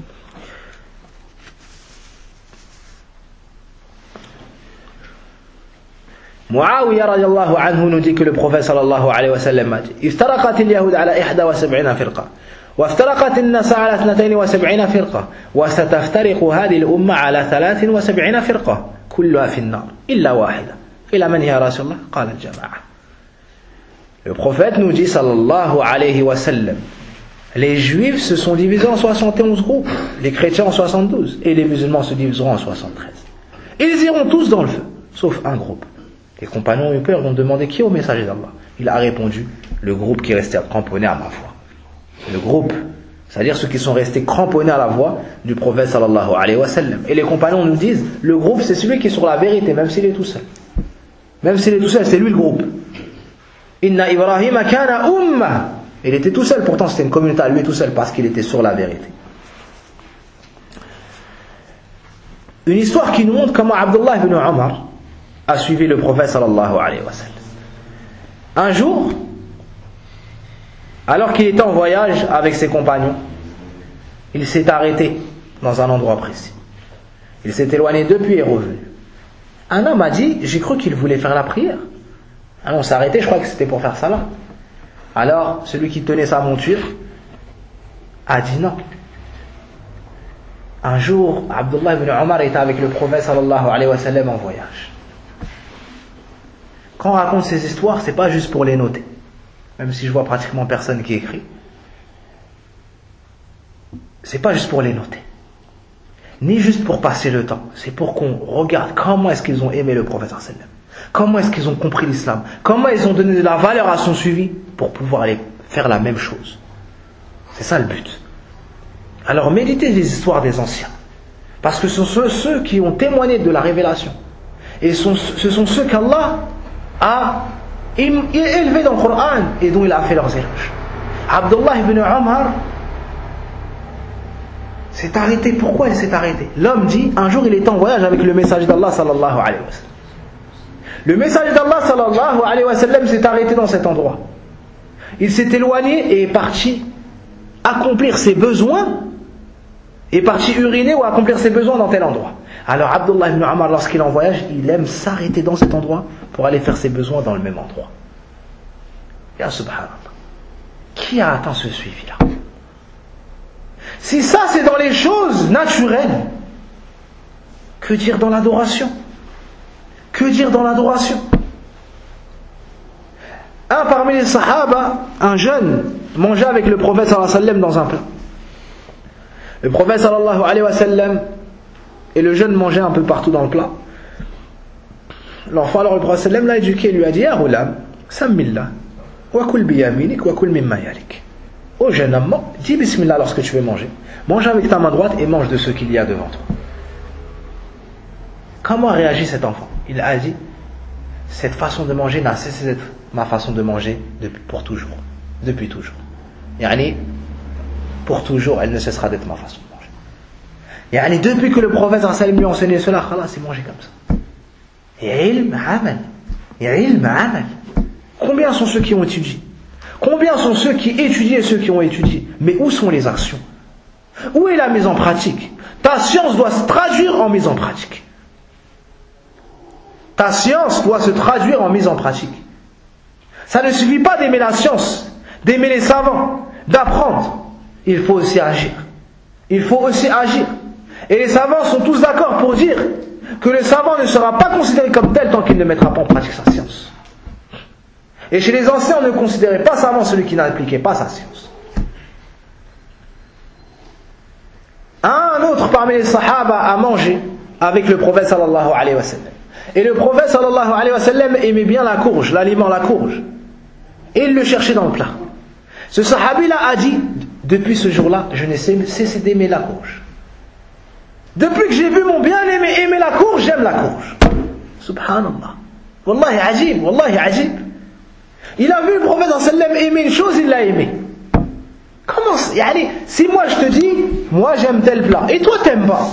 Muawiyah radiyallahu anhu nous dit que le prophète sallallahu alayhi wa sallam a dit افترقت اليهود على 71 فرقة وافترقت النصارى على 72 فرقة وستفترق هذه الأمة على 73 فرقة كلها في النار إلا واحدة قيل من يا رسول الله قال الجماعة. Le prophète nous dit sallallahu alayhi wa sallam, les juifs se sont divisés en 71 groupes, les chrétiens en 72 et les musulmans se diviseront en 73. Ils iront tous dans le feu, sauf un groupe. Les compagnons ont eu peur, ils ont demandé qui est au messager d'Allah. Il a répondu, le groupe qui est resté cramponné à ma foi. Le groupe, c'est-à-dire ceux qui sont restés cramponnés à la voix du prophète sallallahu alayhi wa sallam. Et les compagnons nous disent, le groupe c'est celui qui est sur la vérité, même s'il est tout seul. Même s'il est tout seul, c'est lui le groupe. Inna Ibrahima kana umma. Il était tout seul, pourtant c'était une communauté à lui tout seul parce qu'il était sur la vérité. Une histoire qui nous montre comment Abdullah ibn Omar a suivi le prophète sallallahu alayhi wa sallam. Un jour, alors qu'il était en voyage avec ses compagnons, il s'est arrêté dans un endroit précis. Il s'est éloigné d'eux puis est revenu. Un homme a dit, j'ai cru qu'il voulait faire la prière. Alors on s'est arrêté, je crois que c'était pour faire salat. Alors celui qui tenait sa monture a dit non. Un jour, Abdullah ibn Omar était avec le prophète sallallahu alayhi wa sallam en voyage. Quand on raconte ces histoires, c'est pas juste pour les noter. Même si je vois pratiquement personne qui écrit. C'est pas juste pour les noter. Ni juste pour passer le temps. C'est pour qu'on regarde comment est-ce qu'ils ont aimé le prophète sallallahu alayhi wa sallam. Comment est-ce qu'ils ont compris l'islam. Comment ils ont donné de la valeur à son suivi pour pouvoir aller faire la même chose. C'est ça le but. Alors méditez les histoires des anciens. Parce que ce sont ceux qui ont témoigné de la révélation. Et ce sont ceux qu'Allah a élevés dans le Coran et dont il a fait leurs éloges. Abdullah ibn Omar s'est arrêté. Pourquoi il s'est arrêté? L'homme dit, un jour il était en voyage avec le messager d'Allah sallallahu alayhi wa sallam. Le messager d'Allah sallallahu alayhi wa sallam s'est arrêté dans cet endroit. Il s'est éloigné et est parti accomplir ses besoins, est parti uriner ou accomplir ses besoins dans tel endroit. Alors Abdullah ibn Omar, lorsqu'il est en voyage, il aime s'arrêter dans cet endroit pour aller faire ses besoins dans le même endroit. Ya subhanallah. Qui a atteint ce suivi-là? Si ça c'est dans les choses naturelles, que dire dans l'adoration? Que dire dans l'adoration? Un parmi les sahaba, un jeune, mangeait avec le prophète sallallahu alayhi wa sallam dans un plat. Le prophète sallallahu alayhi wa sallam et le jeune mangeaient un peu partout dans le plat. L'enfant, alors le prophète sallallahu alayhi wa sallam l'a éduqué, lui a dit: Ya ghulam, sammillah, wa kul biyaminik, wa kul mimma yalik. Ô jeune homme, dis bismillah lorsque tu veux manger. Mange avec ta main droite et mange de ce qu'il y a devant toi. Comment a réagi cet enfant? Il a dit: cette façon de manger n'a cessé d'être ma façon de manger pour toujours. Depuis toujours. Yani, pour toujours, elle ne cessera d'être ma façon de manger. Yani, depuis que le prophète sallallahu alayhi wa sallam lui a enseigné cela, khalas, c'est manger comme ça. Et ilm, amal. Et ilm, amal. Combien sont ceux qui ont étudié? Combien sont ceux qui étudient et ceux qui ont étudié? Mais où sont les actions? Où est la mise en pratique? Ta science doit se traduire en mise en pratique. Ta science doit se traduire en mise en pratique. Ça ne suffit pas d'aimer la science, d'aimer les savants, d'apprendre. Il faut aussi agir. Il faut aussi agir. Et les savants sont tous d'accord pour dire que le savant ne sera pas considéré comme tel tant qu'il ne mettra pas en pratique sa science. Et chez les anciens, on ne considérait pas savant celui qui n'appliquait pas sa science. Un autre parmi les sahaba a mangé avec le prophète sallallahu alayhi wa sallam. Et le prophète sallallahu alayhi wa sallam aimait bien la courge, l'aliment la courge. Et il le cherchait dans le plat. Ce sahabi-là a dit: depuis ce jour-là, je n'ai cessé d'aimer la courge. Depuis que j'ai vu mon bien-aimé aimer la courge, j'aime la courge. Subhanallah. Wallahi ajib, wallahi ajib. Il a vu le prophète sallallahu alayhi wa sallam aimer une chose, il l'a aimé. Comment yani, si moi je te dis, moi j'aime tel plat, et toi t'aimes pas,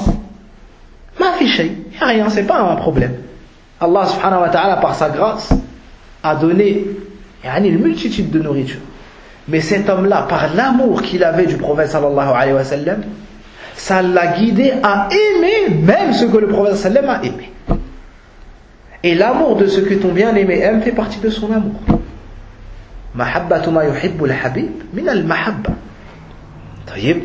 ma fiche, il n'y a rien, c'est pas un problème. Allah subhanahu wa ta'ala, par sa grâce, a donné une multitude de nourriture. Mais cet homme-là, par l'amour qu'il avait du prophète sallallahu alayhi wa sallam, ça l'a guidé à aimer même ce que le prophète sallallahu alayhi wa sallam a aimé. Et l'amour de ce que ton bien-aimé aime fait partie de son amour. Mahabbatu ma yuhibbu al-habib min al-mahabba. Tayyib.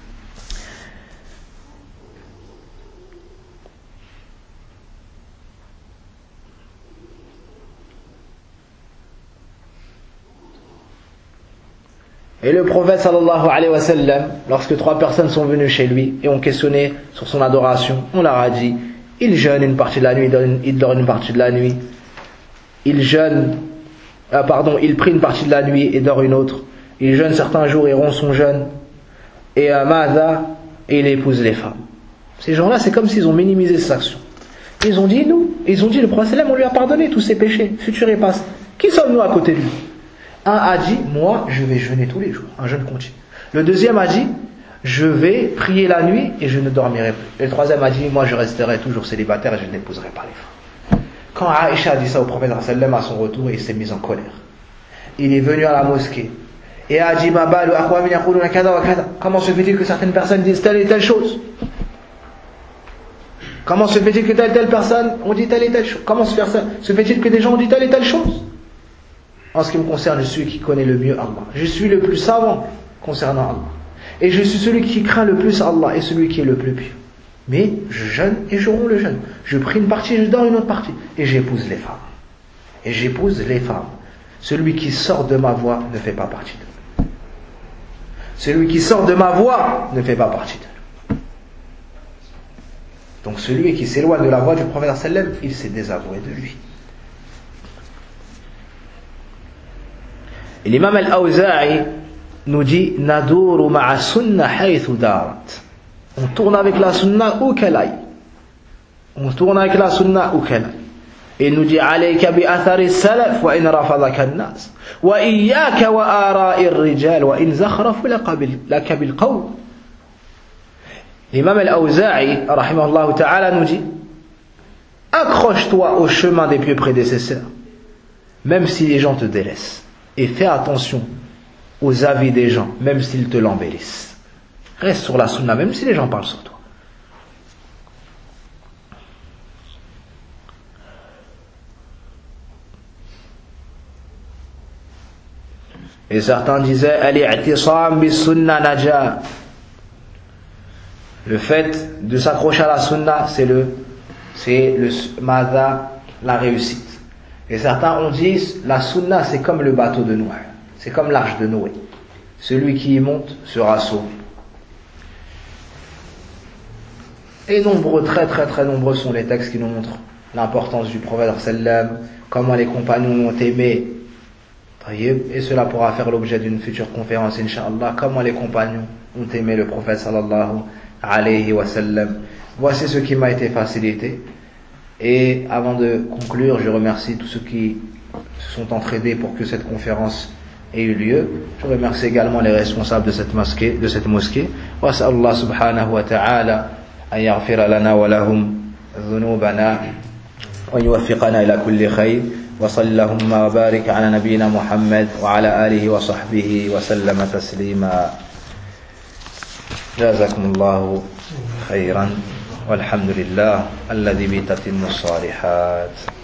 Et le prophète sallallahu alayhi wa sallam, lorsque 3 personnes sont venues chez lui et ont questionné sur son adoration, on leur a dit, il jeûne une partie de la nuit, il dort une partie de la nuit, il prie une partie de la nuit et dort une autre, il jeûne certains jours et rompt son jeûne, et il épouse les femmes. Ces gens-là, c'est comme s'ils ont minimisé cette action. Ils ont dit, le prophète sallam, on lui a pardonné tous ses péchés, futurs et passés. Qui sommes-nous à côté de lui? Un a dit, moi, je vais jeûner tous les jours, un jeûne continu. Le deuxième a dit, je vais prier la nuit et je ne dormirai plus. Et le troisième a dit, moi, je resterai toujours célibataire et je n'épouserai pas les femmes. Quand Aïcha a dit ça au prophète sallam à son retour, il s'est mis en colère. Il est venu à la mosquée et a dit, comment se fait-il que certaines personnes disent telle et telle chose? Comment se fait-il que telle et telle personne ont dit telle et telle chose? Comment se fait-il que des gens ont dit telle et telle chose? En ce qui me concerne, je suis celui qui connaît le mieux Allah. Je suis le plus savant concernant Allah. Et je suis celui qui craint le plus Allah et celui qui est le plus pieux. Mais je jeûne et je romps le jeûne. Je prie une partie, je dors une autre partie. Et j'épouse les femmes. Et j'épouse les femmes. Celui qui sort de ma voie ne fait pas partie d'eux. Celui qui sort de ma voie ne fait pas partie d'eux. Donc celui qui s'éloigne de la voie du prophète sallam, il s'est désavoué de lui. Et l'imam al-Awza'i nous dit Nadouru ma'a sunna haythu darat. On tourne avec la sunna où qu'elle aille. On tourne avec la sunna où qu'elle aille. Et il nous dit Alayka bi athari salaf wa in rafadaka an-nas wa iyyaka wa ara'i ar-rijal wa in zakhrafu laka bil qawl. L'imam al-Awza'i rahimahullah ta'ala nous dit accroche-toi au chemin des pieux prédécesseurs même si les gens te délaissent. Et fais attention aux avis des gens, même s'ils te l'embellissent. Reste sur la sunna, même si les gens parlent sur toi. Et certains disaient al-i'tisam bis-sunna naja. Le fait de s'accrocher à la sunna, c'est le madha, la réussite. Et certains ont dit, la sunna c'est comme le bateau de Noé, c'est comme l'arche de Noé. Celui qui y monte sera sauvé. Et nombreux, très très très nombreux sont les textes qui nous montrent l'importance du prophète sallam, comment les compagnons l'ont aimé. Et cela pourra faire l'objet d'une future conférence, Inch'Allah, comment les compagnons ont aimé le prophète sallallahu alayhi wa sallam. Voici ce qui m'a été facilité. Et avant de conclure, je remercie tous ceux qui se sont entraînés pour que cette conférence ait eu lieu. Je remercie également les responsables de cette mosquée. Wa Allah subhanahu wa ta'ala an yaghfira lana wa lahum dhunubana wa yuwaffiqana ila kulli khayr. Wa sallallahu wa barik ala nabiyyina Muhammad wa ala alihi wa sahbihi wa sallama taslima. Jazakumullahu khayran. والحمد لله الذي به تتم الصالحات.